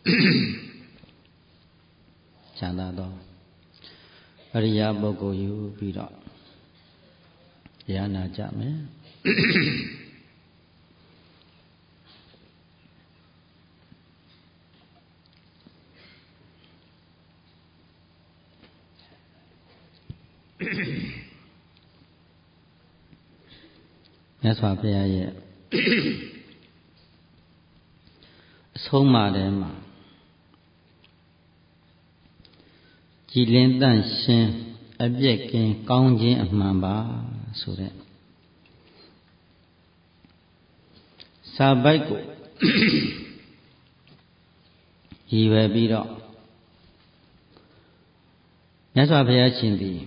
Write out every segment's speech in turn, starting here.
ချမ်းသာသောအရိယာပုဂ္ဂိုလ်ယူပြီးတော့ရဟနာကြမယ်မြတ်စွာဘုရားရဲ့အဆုံးအမထဲမှာကြည်လင်တန့်ရှင်းအပြည့်ကင်းကောင်းခြင်းအမှန်ပါဆိုတဲ့စာပိုက်ကိုရည်ရွယ်ပြီးတော့မြတ်စွာဘုရားရှင်သည်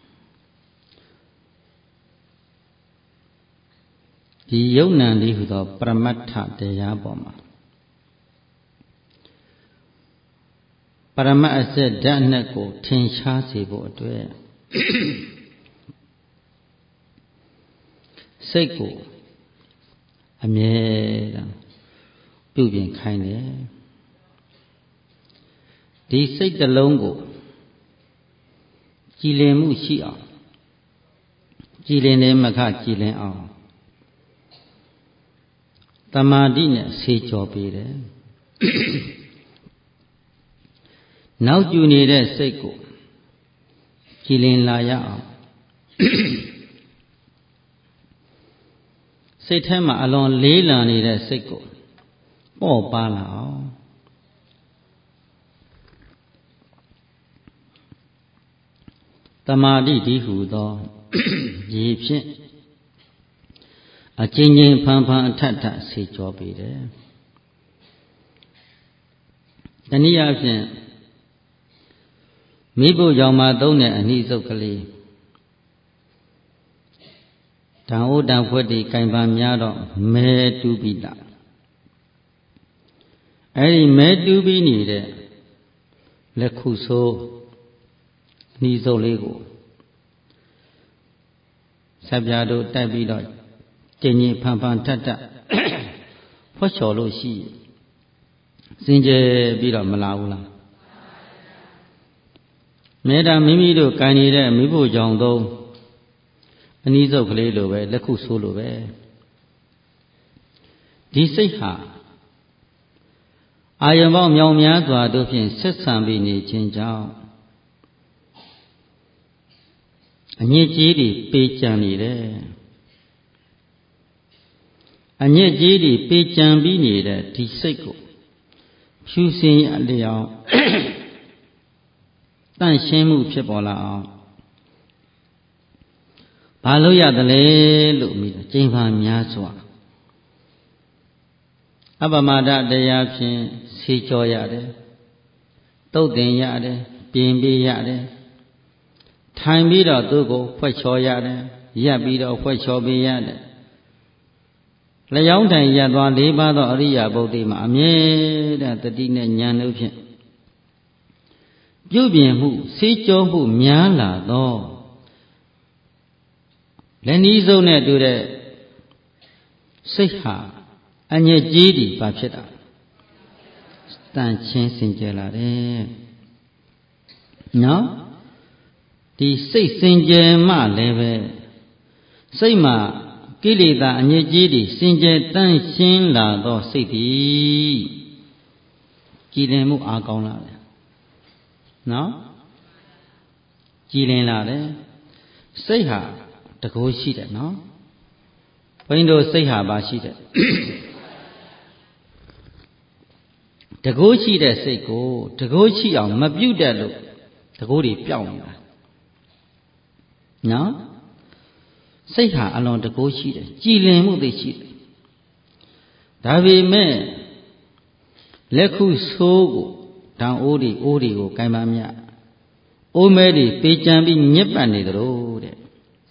ဒီယုံ nant လေးဟူသောပရမတ္ထတရားပေါ်မှာပရမတ်အစစ်ဓာတ်နဲ့ကိုထင်ရှားစေဖို့အတွက်စိတ်ကိုအမြဲတမ်းပြုပြင်ခိုင်းတယ်ဒီစိတ်တစ်လုံးကိုကြည်လင်မှုရှိအောင်ကြည်လင်တဲ့မခကြည်လင်အောင်တမာတိနဲ့ဆေးကြောပေးတယ်နောက်ကျနေတဲ့စိတ်ကိုကြည်လင်လာရအောင်စိတ်ထဲမှာအလွန်လေးလံနေတဲ့စိတ်ကိုပေါ့ပါလာအောင်တမာတိဒီဟုသောရေဖြင့်အချင်းချင်းဖန်ဖန်အထက်ထဆေကြောပေးတယ်တနည်းအားဖြင့်မိဖို့ကြောင့်မှသုံးတဲ့အနိစုတ်ကလေးတန်အိုးတန်ဖွက်တီကင်ပန်းများတော့မဲတူးပြီးတာအဲ့ဒီမဲတူးပြီးနေတဲ့လက်ခုဆိုးအနိစုတ်လေးကိုဆက်ပြားတို့တိုက်ပြီးတော့ကျင်ကြီးဖန်ဖန်ထက်ထဖွက်ချော်လို့ရှိစင်ကြယ်ပြီးတော့မလာဘူးလားမေတ္တာမိမိတို့ကံနေတဲ့မိဖို့ကြောင့်သုံးအနိစုတ်ကလေးလိုပဲလက်ခုဆိုးလိုပဲဒီစိတ်ဟာအာယံပေါင်းမြောင်များစွာတို့ဖြင့်ဆက်ဆံပြီးနေခြင်းကြောင့်အညစ်အကြေးတွေပေးကြံနေတယ်အညစ်အကြေးတွေပေးကြံပြီးနေတဲ့ဒီစိတ်ကိုဖြူစင်ရလျောင်းတန့်ရှင်းမှုဖြစ်ပေါ်လာအောင်ဘာလို့ရသလဲလို့မိကျိန်ဖန်များစွာအပမဒတရားဖြင့်ဆေးကြောရတယ်တုတ်တင်ရတယ်ပြင်ပေးရတယ်ထိုင်ပြီးတော့သူ့ကိုဖွက်ချော်ရတယ်ရပ်ပြီးတော့ဖွက်ချော်ပေးရတယ်လျောင်းတိုင်ရပ်သွား၄ပါးသောအရိယာပုဒ်တိမှာအမြဲတမ်းတတိနဲ့ဉာဏ်တို့ဖြင့်ပြုပြင်မှုဆေးကြောမှုများလာသောလက်နီးစုံနဲ့တူတဲ့စိတ်ဟာအညစ်အကြေးတွေဘာဖြစ်တာတန်ချင်းစင်ကြယ်လာတယ်နော်ဒီစိတ်စင်ကြယ်မှလည်းပဲစိတ်မှာကိလေသာအညစ်အကြေးတွေစင်ကြယ်တန့်ရှင်းလာသောစိတ်သည်ကြည်လင်မှုအားကောင်းလာတယ်နော်ကြည်လင်လာတယ်စိတ်ဟာတကိုးရှိတယ်နော်ဘုန်းကြီးတို့စိတ်ဟာပါရှိတယ်တကိုးရှိတဲ့စိတ်ကိုတကိုးရှိအောင်မပြုတ်တတ်လို့တကိုးတွေပြောင်းနေတာနော်စိတ်ဟာအလွန်တကိုးရှိတယ်ကြည်လင်မှုသိရှိတယ်ဒါပေမဲ့လက်ခုဆိုးကိုတန်အိုးတွေကိုကင်ပန်းမြအိုးမဲတွေပေးကြံပြီးညစ်ပတ်နေကြလို့တဲ့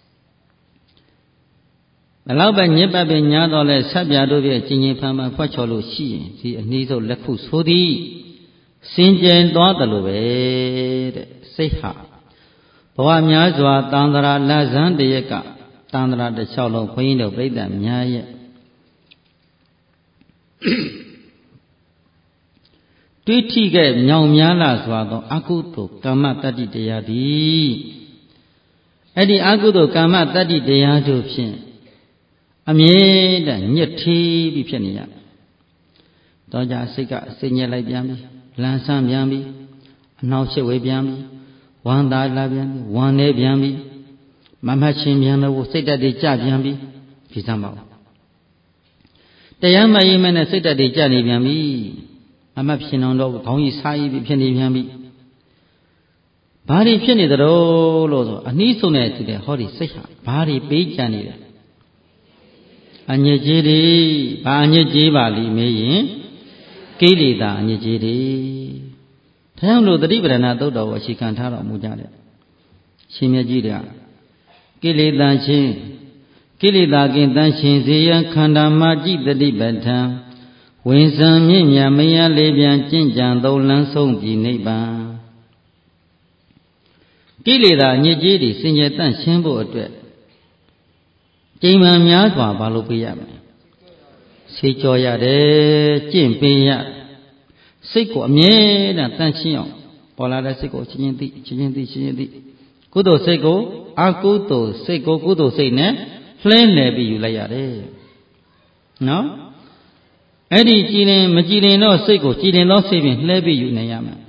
ဘလောက်ပဲညစ်ပတ်ပဲညားတော့လဲဆက်ပြတို့ပြကျင်ကျင်ဖန်ဖန်ဖွက်ချော်လို့ရှိရင်ဒီအနည်းဆုံးလက်ခုဆိုးသည်စင်ကြယ်သွားတယ်လို့ပဲတဲ့စိတ်ဟာဘဝများစွာတန်ត្រာလဇန်းတရက်ကတန်ត្រာတစ်လျှောက်လုံးခွင်းတို့ပြိဿများရဲ့တွေးထိခဲ့မြောင်များလာစွာသောအကုသိုလ်ကာမတတ္တိတရားသည်အဲ့ဒီအကုသိုလ်ကာမတတ္တိတရားတို့ဖြင့်အမြဲတမ်းညှက်ထေးပြီးဖြစ်နေရတော့ကြစိတ်ကစိတ်ညက်လိုက်ပြန်ပြီလန်းဆန်းပြန်ပြီအနှောက်ရှက်ဝေးပြန်ပြီဝမ်းသာလာပြန်ပြီဝမ်းနေပြန်ပြီမမတ်ချင်းပြန်လို့စိတ်ဓာတ်တွေကြပြန်ပြီဒီစမ်းပါတရားမရင်မဲ့နဲ့စိတ်ဓာတ်တွေကြနေပြန်ပြီအမတ်ဖြစ်အောင်တော့ခေါင်းကြီးစားပြီးဖြစ်နေပြန်ပြီဘာတွေဖြစ်နေသလဲလို့ဆိုအနည်းဆုံးနဲ့တူတယ်ဟောဒီစိတ်ဟာဘာတွေပေးကြံနေတယ်အညစ်အကြေးတွေဘာအညစ်အကြေးပါလိမ့်မေးရင်ကိလေသာအညစ်အကြေးတွေဒါကြောင့်လို့သတိပဋ္ဌာန်သုတ်တော်ကိုအခြေခံထားတော်မူကြတယ်ရှင်မြတ်ကြီးတွေကကိလေသာချင်းကိလေသာကင်းတန်ရှင်စေရန်ခန္ဓာမှာကြည်တတိပဋ္ဌာန်ဝင်စံမြင့်မြတ်မယလေးပြန်ကျင့်ကြံသုံးလန်းဆုံးပြီးနိဗ္ဗာန်ကိလေသာညစ်ကြေးတွေစင်ကြယ်တန့်ရှင်းဖို့အတွက်ကြိမ်မှန်များစွာဘာလို့ပေးရမလဲဆေးကြောရတယ်ကျင့်ပေးရစိတ်ကိုအမြဲတမ်းတန့်ရှင်းအောင်ပေါ်လာတဲ့စိတ်ကိုချင်းချင်းသိကုသိုလ်စိတ်ကိုအကုသိုလ်စိတ်ကိုကုသိုလ်စိတ်နဲ့လှဲလှယ်ပြီးယူလိုက်ရတယ်နော်အဲ့ဒီကြည်လင်မကြည်လင်တော့စိတ်ကိုကြည်လင်သောစိတ်ဖြင့်လှဲပြီးယူနိုင်ရမယ်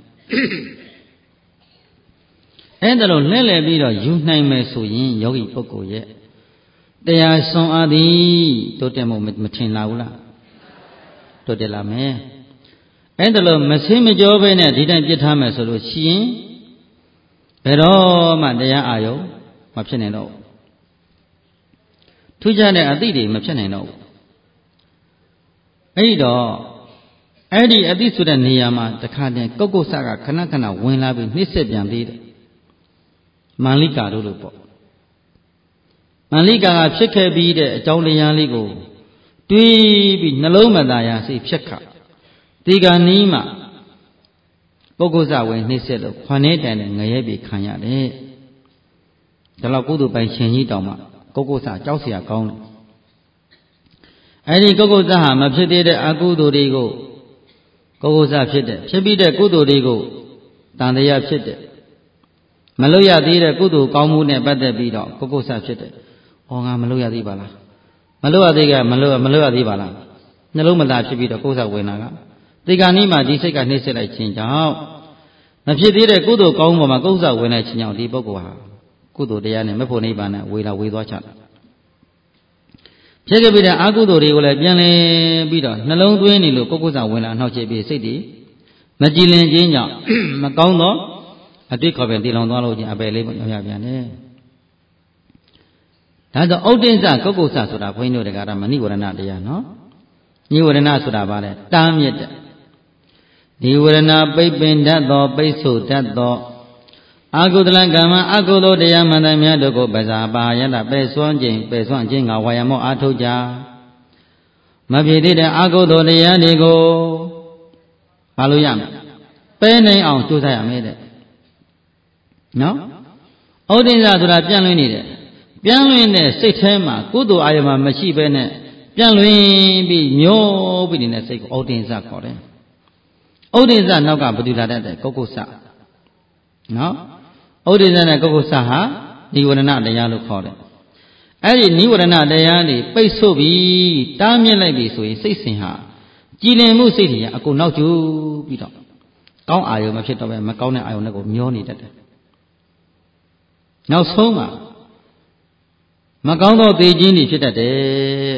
အဲ့ဒါလို့လှဲလှယ်ပြီးတော့ယူနိုင်မယ်ဆိုရင်ယောဂီပုဂ္ဂိုလ်ရဲ့တရားစွမ်းအားသည်တိုးတက်မှုမထင်လာဘူးလားတိုးတက်လာမယ်အဲ့ဒါလို့မဆင်းမကြောပဲနဲ့ဒီတိုင်းပြစ်ထားမယ်ဆိုလို့ရှိရင်ဘယ်တော့မှတရားအာယုံမဖြစ်နိုင်တော့ဘူးထူးခြားတဲ့အသည့်တွေမဖြစ်နိုင်တော့ဘူးအဲ့တော့အဲ့ဒီအသည့်ဆိုတဲ့နေရာမှာတခါတည်းကုတ်ကုတ်ဆကခဏခဏဝင်လာပြီးနှိမ့်ဆက်ပြန်သေးတယ်မန္လိကာတို့လို့ပေါ့မန္လိကာကဖြစ်ခဲ့ပြီးတဲ့အကြောင်းတရားလေးကိုတွေးပြီးနှလုံးမသားရစိတ်ဖြစ်ခါဒီကနီးမှာပုဂ္ဂိုလ်စဝင်နှိမ့်ဆက်လို့ခွန်နေတိုင်နဲ့ငရဲပြီးခံရတယ်ဒါတော့ကုသိုလ်ပိုင်ရှင်ကြီးတောင်မှပုဂ္ဂိုလ်စကြောက်เสียကောင်းတယ်အဲ့ဒီပုဂ္ဂိုလ်စဟာမဖြစ်သေးတဲ့အကုသိုလ်တွေကိုပုဂ္ဂိုလ်စဖြစ်တဲ့ဖြစ်ပြီးတဲ့ကုသိုလ်တွေကိုတန်တရားဖြစ်တဲ့မလုပ်ရသေးတဲ့ကုသိုလ်ကောင်းမှုနဲ့ပတ်သက်ပြီးတော့ပုဂ္ဂိုလ်စဖြစ်တဲ့ဩငါမလုပ်ရသေးပါလားမလုပ်ရသေးကမလုပ်ရသေးပါလားနှလုံးမသားဖြစ်ပြီးတော့ကိုယ်စဝင်တာကဒီကနေ့မှဒီစိတ်ကနှိမ့်ဆက်လိုက်ခြင်းကြောင့်မဖြစ်သေးတဲ့ကုသိုလ်ကောင်းမှုမှာကိုယ်စဝင်လိုက်ခြင်းကြောင့်ဒီပုဂ္ဂိုလ်ဟာကုသိုလ်တရားနဲ့မဖို့နိဗ္ဗာန်နဲ့ဝေသွားချတာဖြစ်ခဲ့ပြီးတဲ့အကုသိုလ်တွေကိုလည်းပြန်လည်ပြီးတော့နှလုံးသွင်းနေလို့ကိုယ်ကိုယ်စဝင်လာနှောက်ချပြီးစိတ်တွေမကြည်လင်ခြင်းကြောင့်မကောင်းသောအတွေ့ခေါ်ပြန်တည်လောင်သွားလို့ချင်းအပယ်လေးရောက်ရပြန်တယ်ဒါကြောင့်ဥဒိစ္စကုက္ကုစဆိုတာဘုန်းကြီးတို့တက္ကရာမဏိဝရဏတရားနော်ညိဝရဏဆိုတာဗါလဲတားမြစ်တဲ့ဒီဝရဏပိတ်ပင်တတ်သောပိတ်ဆို့တတ်သောအကုသလကမ္မအကုသိုလ်တရားမှန်သမျှတို့ကိုပဇာပါယတပယ်စွန့်ခြင်းငါဝါယမောအားထုတ်ကြမဖြစ်သေးတဲ့အကုသိုလ်တရားတွေကိုမလို့ရမယ်ပယ်နိုင်အောင်ကြိုးစားရမယ်တဲ့နော်ဩဒိစ္စဆိုတာပြန့်လွင်နေတယ်ပြန့်လွင်တဲ့စိတ်ထဲမှာကုသိုလ်အာယမမရှိဘဲနဲ့ပြန့်လွင်ပြီးမျောပြီးနေတဲ့စိတ်ကိုဩဒိစ္စခေါ်တယ်ဩဒိစ္စနောက်ကဘယ်သူလာတတ်တဲ့ကုက္ကုစနော်ဩဒိစ္စနဲ့ကုက္ကုစဟာနိဝရဏတရားလို့ခေါ်တယ်အဲ့ဒီနိဝရဏတရားတွေပိတ်ဆို့ပြီးတားမြစ်လိုက်ပြီဆိုရင်စိတ်စဉ်ဟာကြည်လင်မှုစိတ်တွေကအကုန်နောက်ကျပြီးတော့ကောင်းအာယုံမဖြစ်တော့ပဲမကောင်းတဲ့အာယုံတွေကိုမျောနေတတ်တယ်နောက်ဆုံးမှာမကောင်းသောသိခြင်းတွေဖြစ်တတ်တယ်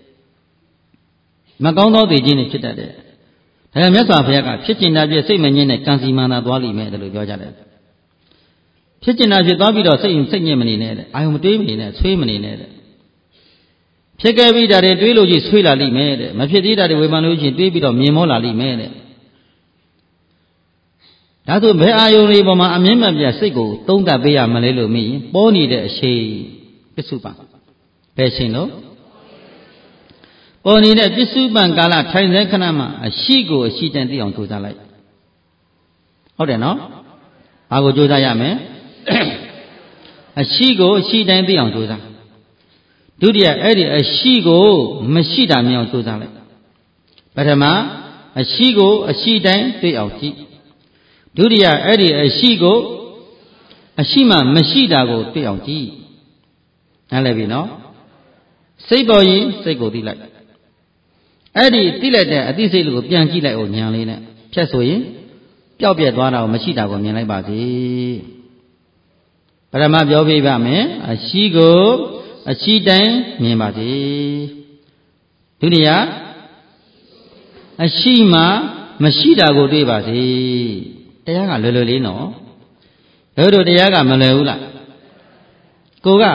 မကောင်းသောသိခြင်းတွေဖြစ်တတ်တယ်ဒါကြောင့်မြတ်စွာဘုရားကဖြစ်ကျင်တာပြည့်စိတ်မငြင်းနဲ့ကံစီမာနာသွားလိမ့်မယ်လို့ပြောကြတယ်ဖြစ်ကျင်တာဖြစ်သွားပြီးတော့စိတ်ညစ်မနေနဲ့တဲ့အာယုံမတွေးမနေနဲ့ဆွေးမနေနဲ့တဲ့ဖြစ်ခဲ့ပြီးတာတွေတွေးလို့ကြီးဆွေးလာလိမ့်မယ်တဲ့မဖြစ်သေးတာတွေဝေဖန်လို့ချင်းတွေးပြီးတော့မြင်မောလာလိမ့်မယ်တဲ့ဒါဆိုဘယ်အာယုံတွေပေါ်မှာအမြင့်မပြတ်စိတ်ကိုသုံးသပ်ပေးရမလဲလို့မေးရင်ပေါ်နေတဲ့အရှိပစ္စုပန်ဘယ်ရှင်လို့ပေါ်နေတဲ့ပစ္စုပန်ကာလထိုင်တဲ့ခဏမှာအရှိကိုအရှိတန်သိအောင်ကြိုးစားလိုက်ဟုတ်တယ်နော်ဘာကိုကြိုးစားရမလဲအရှိကိုအရှိတိုင်းသိအောင်ကြိုးစားဒုတိယအဲ့ဒီအရှိကိုမရှိတာမြင်အောင်ကြိုးစားလိုက်ပထမအရှိကိုအရှိတိုင်းတွေ့အောင်ကြည့်ဒုတိယအဲ့ဒီအရှိကိုအရှိမှမရှိတာကိုတွေ့အောင်ကြည့်နားလည်ပြီနော်စိတ်ပေါ်ရင်စိတ်ကိုသိလိုက်အဲ့ဒီသိလိုက်တဲ့အသိစိတ်ကိုပြန်ကြည့်လိုက်အောင်ဉာဏ်လေးနဲ့ဖြတ်ဆိုရင်ပျောက်ပြက်သွားတာကိုမရှိတာကိုမြင်လိုက်ပါစေပရမပြောပြပါမယ်အရှိကိုအရှိတိုင်းမြင်ပါစေဒုတိယအရှိမှမရှိတာကိုတွေ့ပါစေတရားကလွယ်လွယ်လေးနော်တို့တရားကမလွယ်ဘူးလားကိုက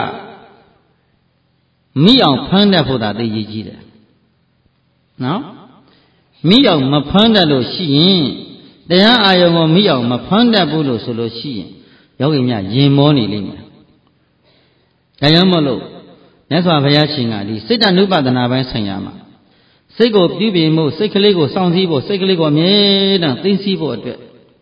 မိအောင်ဖမ်းတတ်ဖို့သာသိကြီးတယ်နော်မိအောင်မဖမ်းတတ်လို့ရှိရင်တရားအာယုံကိုမိအောင်မဖမ်းတတ်ဘူးလို့ဆိုလို့ရှိရင်ယောဂီများရင်မောနေလိမ့်မယ်ဒါကြောင့်မို့လို့မြတ်စွာဘုရားရှင်ကဒီစိတ်တ ानु ပဒနာပိုင်းဆိုင်ရာမှာစိတ်ကိုပြုပြင်မှုစိတ်ကလေးကိုစောင့်စည်းဖို့စိတ်ကလေးကိုအမြဲတမ်းသိသိဖို့အတွက်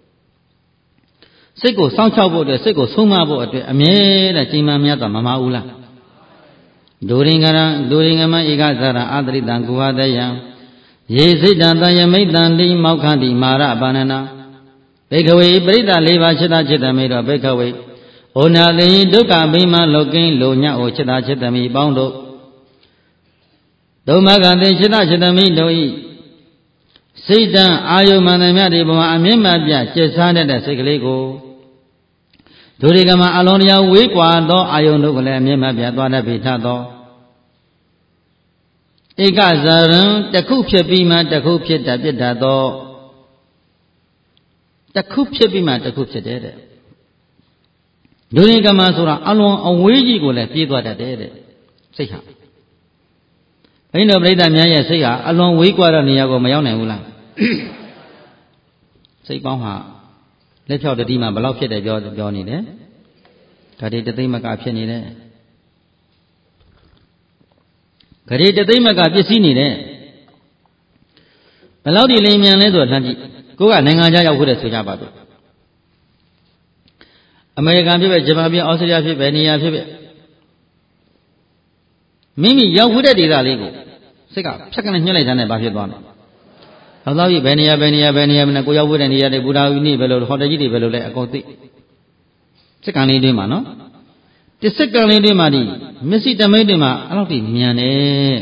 စိတ်ကိုစောင့်ချောက်ဖို့အတွက်စိတ်ကိုဆုံးမဖို့အတွက်အမြဲတမ်းချိန်မှမြတ်စွာမမဦးလားဒုရင်္ဂမဧကဇာရအာတရိတံကုဟတယံယေစိတ်တံတယမိတ်တံတိမောက္ခန္တိမာရပါဏနာဘေခဝေပရိသ၄ပါးจิตจิตမိတော်ဘေခဝေဩနာတိဒုက္ခမိမလောကင်းလိုညအိုจิตจิตမိပေါင်းတို့ဒုမကတိจิตจิตမိတို့ဤစိတ်တံအာယုမန္တမြတ်ဒီဘဝအမြင့်မပြကျက်စားတဲ့စိတ်ကလေးကိုဒုရိကမအလုံးတရားဝေးကွာသောအာယုန်တို့ကလည်းအမြင့်မပြသွားတတ်ပြီထသောဧကဇာရံတစ်ခုဖြစ်ပြီးမှတစ်ခုဖြစ်တတ်ပြတတ်သောတစ်ခုဖြစ်ပြီးမှတစ်ခုဖြစ်တဲ့ဒုရိကမဆိုတာအလွန်အဝေးကြီးကိုလည်းပြေးသွားတတ်တဲ့စိတ်ဟာဘိန်းတော်ပြိဿများရဲ့စိတ်ဟာအလွန်ဝေးကွာတဲ့နေရာကိုမရောက်နိုင်ဘူးလားစိတ်ပေါင်းဟာလက်ဖြောက်တတိမှဘလောက်ဖြစ်တယ်ပြောနေတယ်ဂရေတသိမကဖြစ်နေတယ်ဂရေတသိမကပစ္စည်းနေတယ်ဘလောက်ဒီလိမ်မြန်လဲဆိုတော့လှမ်းကြည့်ကိုကနိုင်ငံခြားရောက်ဖို့တဲ့ဆိုကြပါတော့အမေရိကန်ဖြစ်ပဲဂျပန်ဖြစ်ဩစတြေးလျဖြစ်ပဲနေရာဖြစ်ပဲမိမိရောက်ဖို့တဲ့ဒေသလေးကိုစိတ်ကဖြတ်ကနေညှက်လိုက်တာနဲ့ဘာဖြစ်သွားလဲဟောတော့ဘယ်နေရာမနဲ့ကိုရောက်ဖို့တဲ့နေရာတွေဘူတာဝီနေပဲလို့ဟော်တယ်ကြီးတွေပဲလို့လဲအကုန်သိစက္ကန့်လေးတွင်းမှာနော်ဒီစက္ကန့်လေးတွင်းမှာဒီမျက်စိတမိတ်တွင်းမှာအဲ့လောက်ထိမြန်တယ်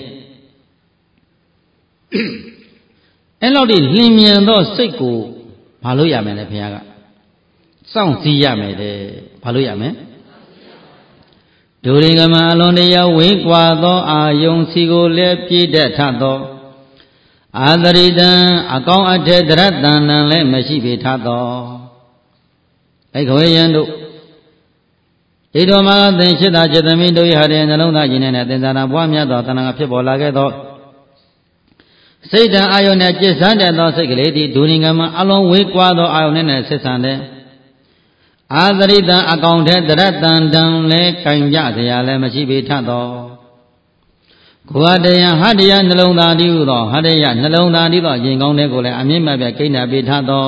အဲ့လောက်ထိလင်းမြန်သောစိတ်ကိုဘာလို့ရမယ်လဲဘုရားကစောင့်စည်းရမယ်တဲ့ဘာလို့ရမယ်ဒုရိကမအလွန်တရာဝေးကွာသောအာယုံစီကိုလည်းပြည့်တတ်ထသောအာသရိတံအကောင်းအထက်တရတန်နံလည်းမရှိပေထသောအဲ့ခဝေယံတို့ဣတောမကသင်္ချစ်တာจิตသမီးတို့ရတဲ့နှလုံးသားကြီးနဲ့သင်္ဇာနာဘွားမြတ်သောတဏှာဖြစ်ပေါ်လာခဲ့သောစိတ်တံအာယုန်နဲ့จิตဆန်းတဲ့သောစိတ်ကလေးသည်ဒုရိကမအလွန်ဝေးကွာသောအာယုန်နဲ့ဆက်ဆံတဲ့အာသရိတံအကောင်ထဲတရတန်တံလဲကင်ကြเสียလည်းမရှိပေထသောကိုယ်တယံဟတ္တယနှလုံးသားတည်းဟုသောဟတ္တယနှလုံးသားတည်းသောရင်ကောင်းတဲ့ကိုလည်းအမြင့်မပြကိဏ္ဍပေထသော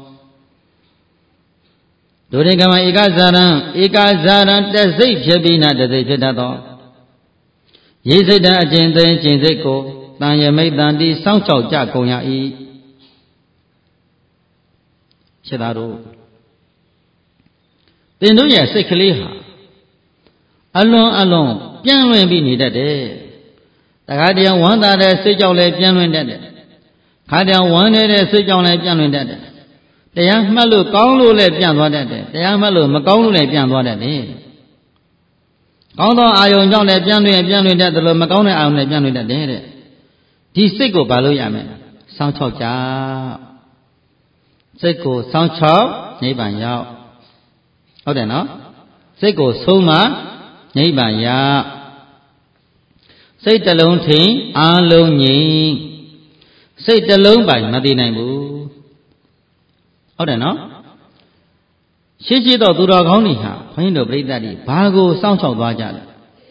ဒုရိကမဧကဇာရံတက်စိတ်ဖြစ်ပြီးနာတစိတ်ဖြစ်တတ်သောရေစိတ်တံအကျင့်သိကျင့်စိတ်ကိုတန်ယမိတ်တန်တိစောင့်ချောက်ကြကုန်ရ၏ခြေသားတို့သင်တို့ရဲ့စိတ်ကလေးဟာအလွန်ပြန့်လွင့်ပြီးနေတတ်တယ်တခါတည်းဝမ်းသာတဲ့စိတ်ကြောင့်လည်းပြန့်လွင့်တတ်တယ်ခါတည်းဝမ်းနေတဲ့စိတ်ကြောင့်လည်းပြန့်လွင့်တတ်တယ်တရားမှတ်လို့ကောင်းလို့လည်းပြန့်သွားတတ်တယ်တရားမှတ်လို့မကောင်းလို့လည်းပြန့်သွားတတ်တယ်ကောင်းသောအာယုံကြောင့်လည်းပြန့်လွင့်တတ်တယ်လို့မကောင်းတဲ့အာယုံလည်းပြန့်လွင့်တတ်တယ်တဲ့ဒီစိတ်ကိုဘာလို့ရမလဲစောင့်ချောက်ကြစိတ်ကိုစောင့်ချောက်နိဗ္ဗာန်ရောက်ဟုတ်တယ်နော်စိတ်ကိုဆုံးမနိဗ္ဗာန်ရစိတ်တလုံးထိန်အာလုံးငြိမ်စိတ်တလုံးပိုင်မသိနိုင်ဘူးဟုတ်တယ်နော်ရှိတော့သူတော်ကောင်းတွေဟာဘုန်းကြီးတို့ပြိဿတွေဘာကိုစောင့်ရှောက်သွားကြလဲ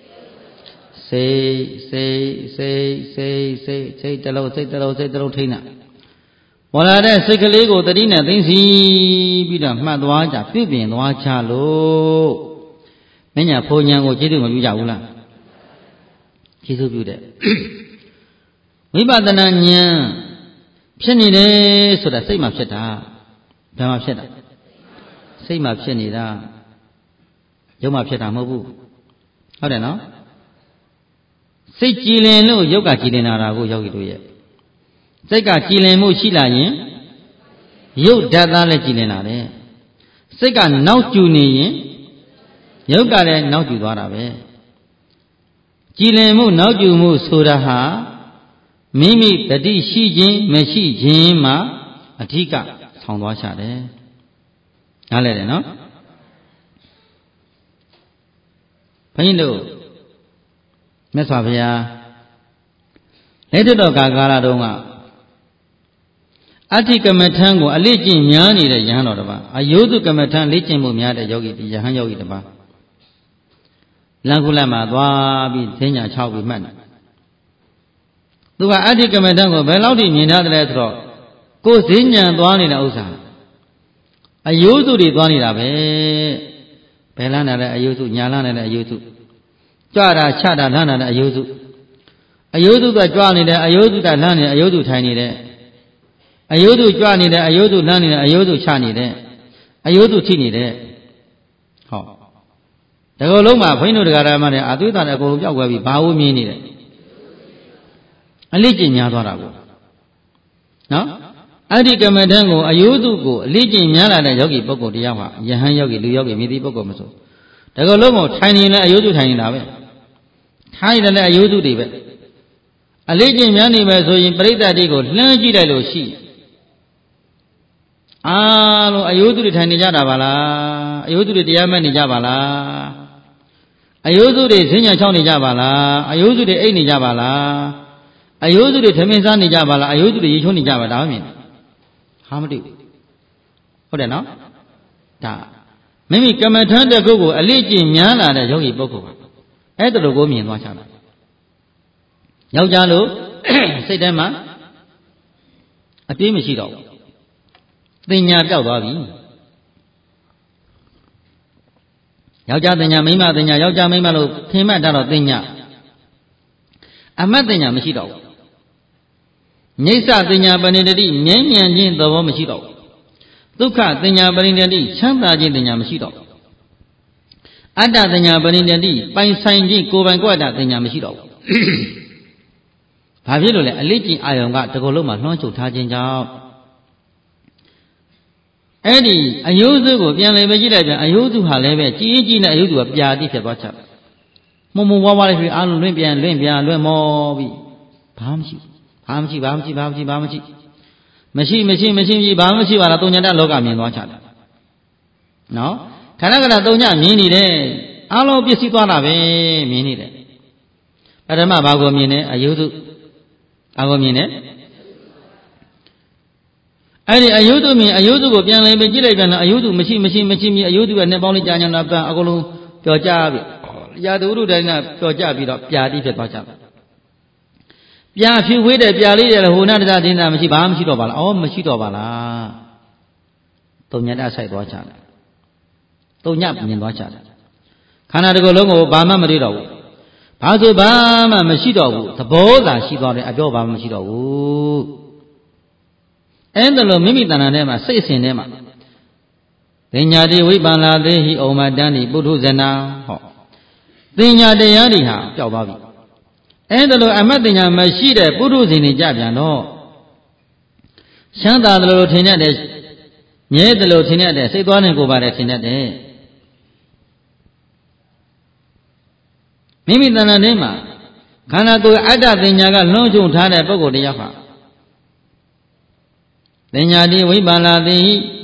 စိတ်တလုံးထိန်တာပေါ်လာတဲ့စိတ်ကလေးကိုတတိနဲ့သိသိပြီးတော့မှတ်သွားကြပြည့်ပြင်သွားချလို့မညာဘုံညာကိုကျေးဇူးမပြုကြဘူးလားကျေးဇူးပြုတယ်ဝိပဿနာဉာဏ်ဖြစ်နေတယ်ဆိုတာစိတ်မှဖြစ်တာဘယ်မှာဖြစ်တာစိတ်မှဖြစ်နေတာရုပ်မှဖြစ်တာမဟုတ်ဘူးဟုတ်တယ်နော်စိတ်ကြည်လင်လို့ရုပ်ကကြည်လင်လာတာကိုယောဂီတို့ရဲ့စိတ်ကကြည်လင်မှုရှိလာရင်ရုပ်ဓာတ်သားလည်းကြည်လင်လာတယ်စိတ်ကနောက်ကျနေရင်ရုပ်ကလည်းနောက်ကျသွားတာပဲကြည်လင်မှုနောက်ကျမှုဆိုတာဟာမိမိတတိရှိခြင်းမရှိခြင်းမှာအဓိကဆောင်သွားချတယ်နားလည်တယ်နော်ဘုန်းကြီးတို့မြတ်စွာဘုရားလက်ထတော်ကာလတုန်းကအဋ္ဌိကမ္မထံကိုအလေးကျင့်များနေတဲ့ယဟန်တော်တစ်ပါးအယုဒုကမ္မထံလေ့ကျင့်မှုများတဲ့ယောဂီဒီယဟန်ယောဂီတစ်ပါးလမ်းခုလတ်မှာသွားပြီးဈဉ္ညာ6ပြီးမှတ်တယ်သူကအဋ္ဌိကမ္မထံကိုဘယ်လောက်ထိမြင်ထားတယ်ဆိုတော့ကိုယ်ဈဉ္ညာသွားနေတဲ့ဥစ္စာအယုဒုတွေသွားနေတာပဲဘယ်လမ်းနဲ့လဲအယုဒုညာလမ်းနဲ့လဲအယုဒုကြွတာချတာလမ်းနဲ့လဲအယုဒုအယုဒုကကြွနေတယ်အယုဒုကလမ်းနေအယုဒုထိုင်နေတယ်အယုဒုကြွနေတယ်အယုဒုလမ်းနေတယ်အယုဒုချနေတယ်အယုဒုထိနေတယ်ဟောတကောလုံးမှာဘိန်းတို့တရားဓမ္မနဲ့အသွေးသားနဲ့အကုန်လုံးပြောက်ွယ်ပြီးဘာဝမြင်နေတယ်အလေးကျင့်များသွားတာကိုနော်အဋ္ဌိကမ္မထံကိုအယုဒုကိုအလေးကျင့်များလာတဲ့ယောဂီပုဂ္ဂိုလ်တရားဟာယဟန်ယောဂီလူယောဂီမြည်သည့်ပုဂ္ဂိုလ်မဆိုတကောလုံးကိုထိုင်နေလဲအယုဒုထိုင်နေတာပဲထိုင်တယ်လဲအယုဒုတွေပဲအလေးကျင့်များနေမယ်ဆိုရင်ပရိသတ်တွေကိုလှမ်းကြည့်လိုက်လို့ရှိအားလုံးအယုဒုတွေထိုင်နေကြတာပါလားအယုဒုတွေတရားမဲ့နေကြပါလားအယုဒုတွေဈဉ္ညာချောင်းနေကြပါလားအယုဒုတွေအိတ်နေကြပါလားအယုဒုတွေထမင်းစားနေကြပါလားအယုဒုတွေရေချိုးနေကြပါဒါမှမမြင်ဟာမတွေ့ဟုတ်တယ်နော်ဒါမိမိကမ္မထံတစ်ခုကိုအလေးကျင့်များလာတဲ့ယောဂီပုဂ္ဂိုလ်ပါအဲ့ဒါလိုကိုမြင်သွားချတာယောက်ျားလို့စိတ်ထဲမှာအပြေးမရှိတော့ဘူးတင်ညာပြောက်သွားပြီယောက်ျားတင်ညာမိန်းမတင်ညာယောက်ျားမိန်းမလို့ထင်မှတ်တော့တင်ညာအမတ်တင်ညာမရှိတော့ဘူးညိစ္စတင်ညာပဏိတတိမြဲမြံခြင်းသဘောမရှိတော့ဘူးဒုက္ခတင်ညာပဏိတတိချမ်းသာခြင်းတင်ညာမရှိတော့ဘူးအတ္တတင်ညာပဏိတတိပိုင်ဆိုင်ခြင်းကိုယ်ပိုင်ကိုယ်အတ္တတင်ညာမရှိတော့ဘူးဘာဖြစ်လို့လဲအလေးကျင့်အာယုံကတကောလုံးမှာလွှမ်းခြုံထားခြင်းကြောင့်အဲ့ဒီအယုဒုကိုပြန်လည်ပဲကြည့်လိုက်ပြန်အယုဒုဟာလည်းပဲကြည်ရင်ကြည်နေအယုဒုကပြာတိဖြစ်သွားချမှုံဝါးဝါးလေးဖြစ်အားလုံးလွင့်ပြန်လွင့်မောပြီးဘာမှမရှိမရှိပါလားတုံညတလောကမြင်သွားချတယ်နော်ခဏခဏတုံညမြင်နေတယ်အားလုံးပစ္စည်းသွားတာပဲမြင်နေတယ်ပထမဘာကိုမြင်လဲအယုဒုဘာကိုမြင်လဲအဲ့ဒီအယုဒုမြင်အယုဒုကိုပြန်လည်ပြီးကြည့်လိုက်ပြန်တော့အယုဒုမရှိအယုဒုကနှစ်ပေါင်းလေးကြာညာနာပြန်အကုန်လုံးပျော်ကြပြီရာသူရုတိုင်းကပျော်ကြပြီးတော့ပြာတိဖြစ်သွားကြတယ်ပြာဖြူဝေးတဲ့ပြာလေးတယ်ဟိုနာတစားတင်းတာမရှိဘာမှမရှိတော့ပါလားအော်မရှိတော့ပါလားတုံညတဆိုင်သွားကြတယ်တုံညမြင်သွားကြတယ်ခန္ဓာတစ်ခုလုံးကိုဘာမှမတွေ့တော့ဘူးဘာဆိုဘာမှမရှိတော့ဘူးသဘောသာရှိသွားတယ်အပြောဘာမှမရှိတော့ဘူးအဲ့ဒါလို့မိမိတဏ္ဍာထဲမှာစိတ်အစဉ်ထဲမှာပညာတိဝိပ္ပန္နာသေဟိဩမတန္တိပုထုဇနာဟောပညာတရားတွေဟာပျောက်သွားပြီအဲ့ဒါလို့အမတ်ပညာမရှိတဲ့ပုထုဇဉ်တွေကြပြန်တော့ချမ်းသာတယ်လို့ထင်တဲ့မြဲတယ်လို့ထင်တဲ့စိတ်သွားနေကိုပါတယ်ထင်တဲ့မိမိတဏ္ဍာထဲမှာခန္ဓာကိုယ်အတ္တပညာကလွှမ်းခြုံထားတဲ့ပုဂ္ဂိုလ်တရားဟာပညာတိဝိပ္ပန္နာတိ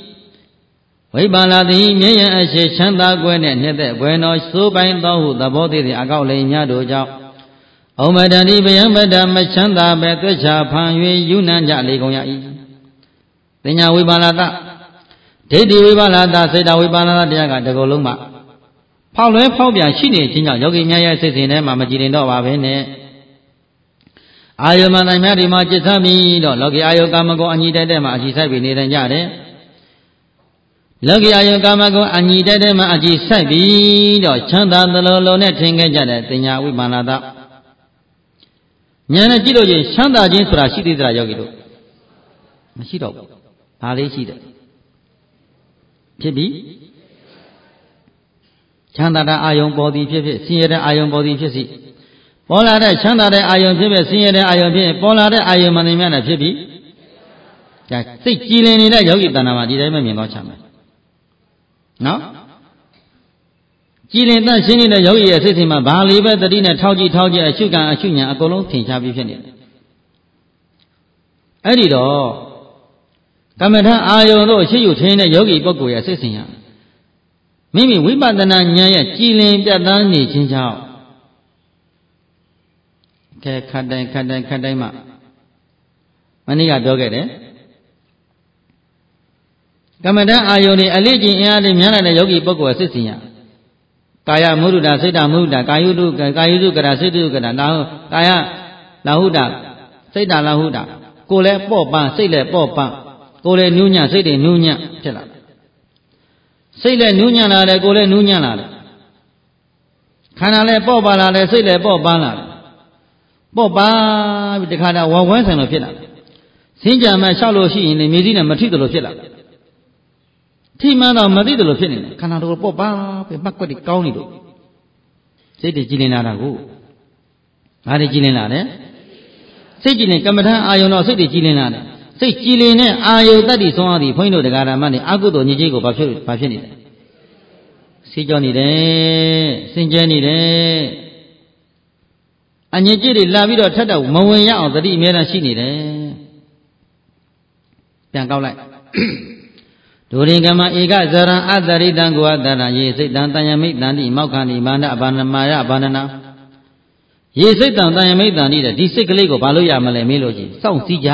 မြဲရန်အရှိချမ်းသာကွယ်နဲ့နှစ်သက်ဘွယ်တော်စိုးပိုင်သောဟုသဘောသေးတဲ့အကောက်လိမ်ညတို့ကြောင့်ဩမတန္တိဗယံပတ္တမချမ်းသာပဲသွေချဖန်၍ယူနံကြလေကုန်ရ၏ပညာဝိပ္ပန္နာတဒိဋ္ဌိဝိပ္ပန္နာတစေတဝိပ္ပန္နာတတရားကတကောလုံးမှာဖောက်လွဲဖောက်ပြန်ရှိနေခြင်းကြောင့်ယောဂီများရဲ့စိတ်စဉ်ထဲမှာမကြည်ရင်တော့ပါပဲနဲ့အာယုမတိုင်းများဒီမှာจิตဆက်ပြီးတော့လောကီအာယုကာမဂုဏ်အညီတက်တဲ့မှာအကြည်ဆိုင်ပြီးနေကြတယ်လောကီအာယုကာမဂုဏ်အညီတက်တဲ့မှာအကြည်ဆိုင်ပြီးတော့ချမ်းသာသလိုလိုနဲ့ထင်ခဲ့ကြတဲ့ပညာဝိပ္ပန္နာတဉာဏ်နဲ့ကြည့်လို့ချင်းချမ်းသာခြင်းဆိုတာရှိသေးသလားယောဂီတို့မရှိတော့ဘူးဘာလေးရှိတယ်ဖြစ်ပြီချမ်းသာတဲ့အာယုံပေါ်သည်ဖြစ်ဖြစ်ဆင်းရဲတဲ့အာယုံပေါ်သည်ဖြစ်စီပေါ်လာတဲ့ချမ်းသာတဲ့အာယုံဖြစ်ဖြစ်ဆင်းရဲတဲ့အာယုံဖြစ်ပေါ်လာတဲ့အာယုံမှန်တယ်များနဲ့ဖြစ်ပြီဒါစိတ်ကြည်လင်နေတဲ့ယောဂီတဏ္ဍာမှာဒီတိုင်းပဲမြင်တော့ချမယ်နော်ကြည်လင်တတ်ရှင်းနေတဲ့ယောဂီရဲ့စိတ်ထဲမှာဘာလေးပဲတတိနဲ့ထောက်ကြည့်အရှုခံအရှုညာအကုန်လုံးထင်ရှားပြီးဖြစ်နေတယ်အဲ့ဒီတော့ကမ္မထအာယုံတို့ရှိယူထင်းတဲ့ယောဂီပုဂ္ဂိုလ်ရဲ့စိတ်စဉ်ဟာမိမိဝိပဿနာဉာဏ်ရဲ့ကြည်လင်ပြတ်သားနေခြင်းကြောင့်ခက်တိုင်းမှမနေ့ကပြောခဲ့တယ်ကမ္မထအာယုံတွေအလေးကျင့်အင်အားတွေများလာတဲ့ယောဂီပုဂ္ဂိုလ်ရဲ့စိတ်စဉ်ဟာကာယမုဒ္ဒတာစိတ်တမုဒ္ဒတာကာယုတုကရာစိတ်တုကရာကာယလာဟုတာစိတ်တလာဟုတာကိုယ်လည်းပေါ့ပန်းစိတ်လည်းပေါ့ပန်းကိုယ်လည်းနူးညံ့စိတ်တွေနူးညံ့ဖြစ်လာစိတ်လည်းနူးညံ့လာတယ်ကိုယ်လည်းနူးညံ့လာတယ်ခန္ဓာလည်းပေါ့ပါလာတယ်စိတ်လည်းပေါ့ပန်းလာတယ်ပေါ့ပါပြီးတခါတည်းဝဝန်းဆိုင်လို့ဖြစ်လာတယ်စင်းကြံမှလျှောက်လို့ရှိရင်မြေကြီးနဲ့မထိတယ်လို့ဖြစ်လာတယ်ထိမှန်းတော့မသိတယ်လို့ဖြစ်နေတယ်ခန္ဓာတော်ပေါ့ပါပဲမှတ်ကွက်တွေကောင်းနေလို့စိတ်တွေကြည်လင်လာတာကိုဘာတွေကြည်လင်လာလဲစိတ်ကြည်လင်ကမ္မထအာယုံတော့စိတ်တွေကြည်လင်လာတယ်စိတ်ကြည်လင်တဲ့အာယုတတ္တိဆုံးအားသည်ဘုန်းကြီးတို့တရားဓမ္မနဲ့အကုသိုလ်ညစ်ကြေးကိုဘာဖြစ်နေလဲစေးကြောနေတယ်စင်ကြဲနေတယ်အညစ်ကြေးတွေလာပြီးတော့ထပ်တော့မဝင်ရအောင်တတိအများနဲ့ရှိနေတယ်ပြန်ကောက်လိုက်ဒုရိကမဧကဇရံအတ္တရိတံကိုအတ္တရယေစိတ်တံတယမိတ်တံတိမောက္ခဏိမာနဘာနမာယဘာနနာယေစိတ်တံတယမိတ်တံတိတဲ့ဒီစိတ်ကလေးကိုဘာလို့ရမလဲမေးလို့ကြည့်စောင့်စည်းကြ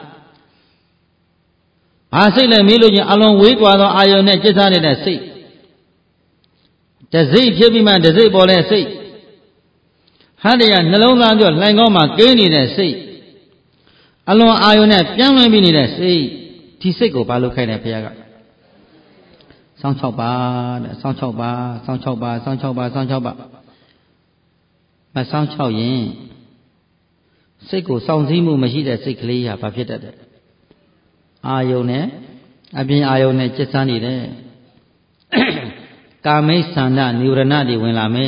ဘာစိတ်လဲမေးလို့ချင်းအလွန်ဝေးကွာသောအာယုန်နဲ့จิตစားနေတဲ့စိတ်တစိတ်ဖြစ်ပြီးမှတစိတ်ပေါ်တဲ့စိတ်ဟာတရားနှလုံးသားပြောလှိုင်ကောင်းမှာကိန်းနေတဲ့စိတ်အလွန်အာယုန်နဲ့ပြန်ဝင်ပြီးနေတဲ့စိတ်ဒီစိတ်ကိုဘာလို့ခိုင်းတယ်ဘုရားကစောင့်6ပါတဲ့စောင့်6ပါစောင့်6ပါစောင့်6ပါစောင့်6ပါမစောင့်6ရင်စိတ်ကိုစောင့်စည်းမှုမရှိတဲ့စိတ်ကလေးဟာဘာဖြစ်တတ်တယ်အာယုန်နဲ့အပြင်အာယုန်နဲ့จิตစားနေတဲ့ကာမိသန္ဒနိဝရဏတွေဝင်လာမယ်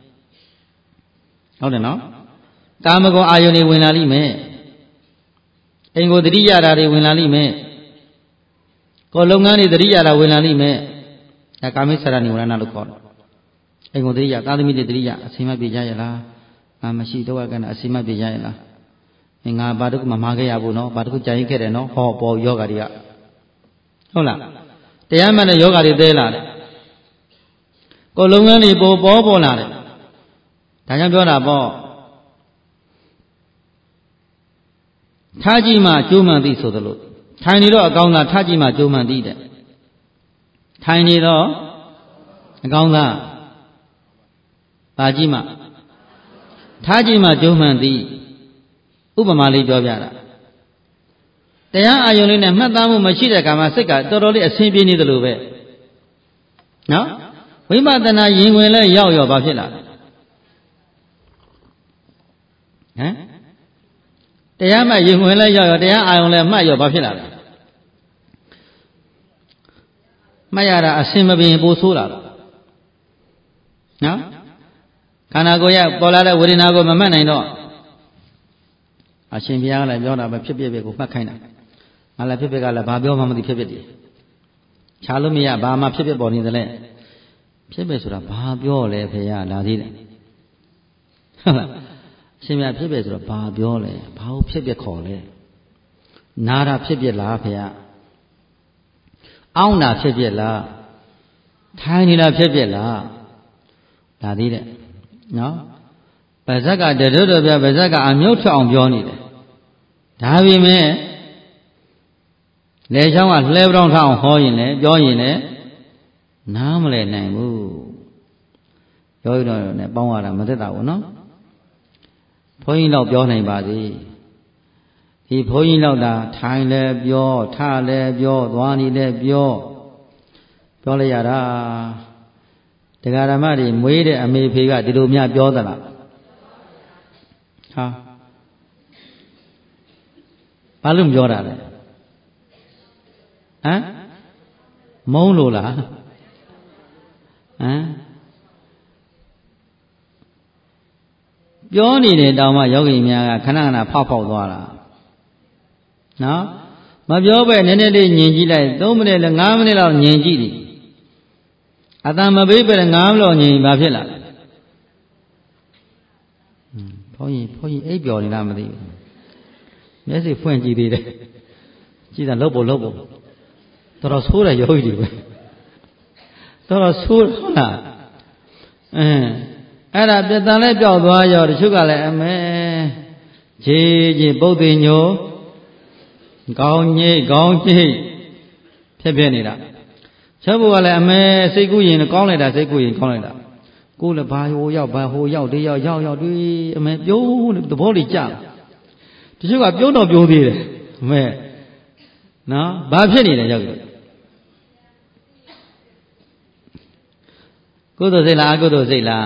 ဟုတ်တယ်နော်ကာမဂုဏ်အာယုန်တွေဝင်လာလိမ့်မယ်အိမ်ကိုတတိယတာတွေဝင်လာလိမ့်မယ်ကိုယ်လုပ်ငန်းတွေတတိယတာဝင်လာလိမ့်မယ်ဒါကာမိသန္ဒနိဝရဏလို့ခေါ်တယ်အိမ်ကိုတတိယသာသမီတွေတတိယအစိမ့်မပြေကြရလားမရှိတော့ကနအစိမ့်မပြေကြရလားငါဘာတခုမှမှားခဲ့ရဘူးနော်ဘာတခုကြံရင်ခဲ့တယ်နော်ဟောပေါ်ယောဂါတွေကဟုတ်လားတရားမှန်တဲ့ယောဂါတွေသေးလာတယ်ကိုယ်လုပ်ငန်းတွေပေါ်လာတယ်ဒါကြောင့်ပြောတာပေါ့ထားကြည့်မှကျိုးမှန်သိဆိုသလိုထိုင်နေတော့အကောင်းသားထားကြည့်မှကျိုးမှန်သိတဲ့ထိုင်နေတော့အကောင်းသားပါကြည့်မှထားကြည့်မှကျိုးမှန်သိဥပမာလေးပြောပြတာတရားအာယုန်လေးနဲ့မှတ်သားမှုမရှိတဲ့အခါမှာစိတ်ကတော်တော်လေးအဆင်ပြေနေတယ်လို့ပဲနော်ဝိပဿနာရင်ဝင်လဲရောက်ရောဘာဖြစ်လာလဲဟမ်တရားမှရင်ဝင်လဲရောက်ရောတရားအာယုန်လဲမှတ်ရောဘာဖြစ်လာလဲမှတ်ရတာအဆင်မပြေပိုဆိုးလာတော့နော်ခန္ဓာကိုယ်ရပေါ်လာတဲ့ဝေဒနာကိုမမှတ်နိုင်တော့အရှင်ဘုရားကလည်းပြောတာပဲဖြစ်ဖြစ်ကိုမှတ်ခိုင်းတာငါလည်းဖြစ်ဖြစ်ကလည်းဘာပြောမှမသိဖြစ်ဖြစ်တည်းခြားလို့မရဘာမှဖြစ်ဖြစ်ပေါ်နေတယ်လေဖြစ်ဖြစ်ဆိုတာဘာပြောလဲဖေရလာသေးတယ်ဟုတ်လားအရှင်ဘုရားဖြစ်ဖြစ်ဆိုတော့ဘာပြောလဲဘာလို့ဖြစ်ဖြစ်ခေါ်လဲနာတာဖြစ်ဖြစ်လားဖေရအောင်းတာဖြစ်ဖြစ်လားထိုင်နေတာဖြစ်ဖြစ်လားလာသေးတယ်နော်ပါဇက်ကတရွတ်တော်ပြပါဇက်ကအမြုပ်ထအောင်ပြောနေတယ်ဒါပေမဲ့လေချောင်းကလှဲပြောင်းထအောင်ဟောရင်လည်းပြောရင်လည်းနားမလည်နိုင်ဘူးပြောရတော့လည်းပေါင်းရတာမသက်တာဘူးနော်ဘုန်းကြီးတော့ပြောနိုင်ပါစေဒီဘုန်းကြီးတော့ဒါထိုင်လည်းပြောထလည်းပြောသွားနေလည်းပြောလိုက်ရတာတရားဓမ္မတွေမွေးတဲ့အမေဖေကဒီလိုများပြောသလားဟာဘာလို့မပြောတာလဲမ်မုန်းလို့လားပြောနေတဲ့တောင်မှယောဂီများကခဏခဏဖောက်သွားတာနော်မပြောပဲနည်းနည်းလေးညင်ကြည့်လိုက်3မိနစ်နဲ့5မိနစ်လောက်ညင်ကြည့်တယ်အတန်မပေးပဲ5မိနစ်လောက်ညင်ဘာဖြစ်လာလဲဘုန်းကြီးအိပ်ပျော်နေလားမသိဘူးမျက်စိဖွင့်ကြည့်သေးတယ်ကြည့်တာလှုပ်ဖို့တော်တော်ဆိုးတယ်ယောဂီတွေပဲတော်တော်ဆိုးဟုတ်လားအဲ့ဒါပြတန်လဲပျောက်သွားရောတချို့ကလည်းအမဲခြေပုတ်သိညိုကောင်းညိတ်ဖြစ်နေတာချက်ဖို့ကလည်းအမဲစိတ်ကူးရင်ကောင်းလိုက်တာစိတ်ကူးရင်ကောင်းလိုက်တာကိုယ်လည်းဘာဟိုရောက်ဒီရောက်တွေ့အမဲပြုံးသဘောလေးကြာတချို့ကပြုံးတော့ပြုံးသေးတယ်အမဲနော်ဘာဖြစ်နေလဲရောက်တယ်ကုသိုလ်စိတ်လားအကုသိုလ်စိတ်လား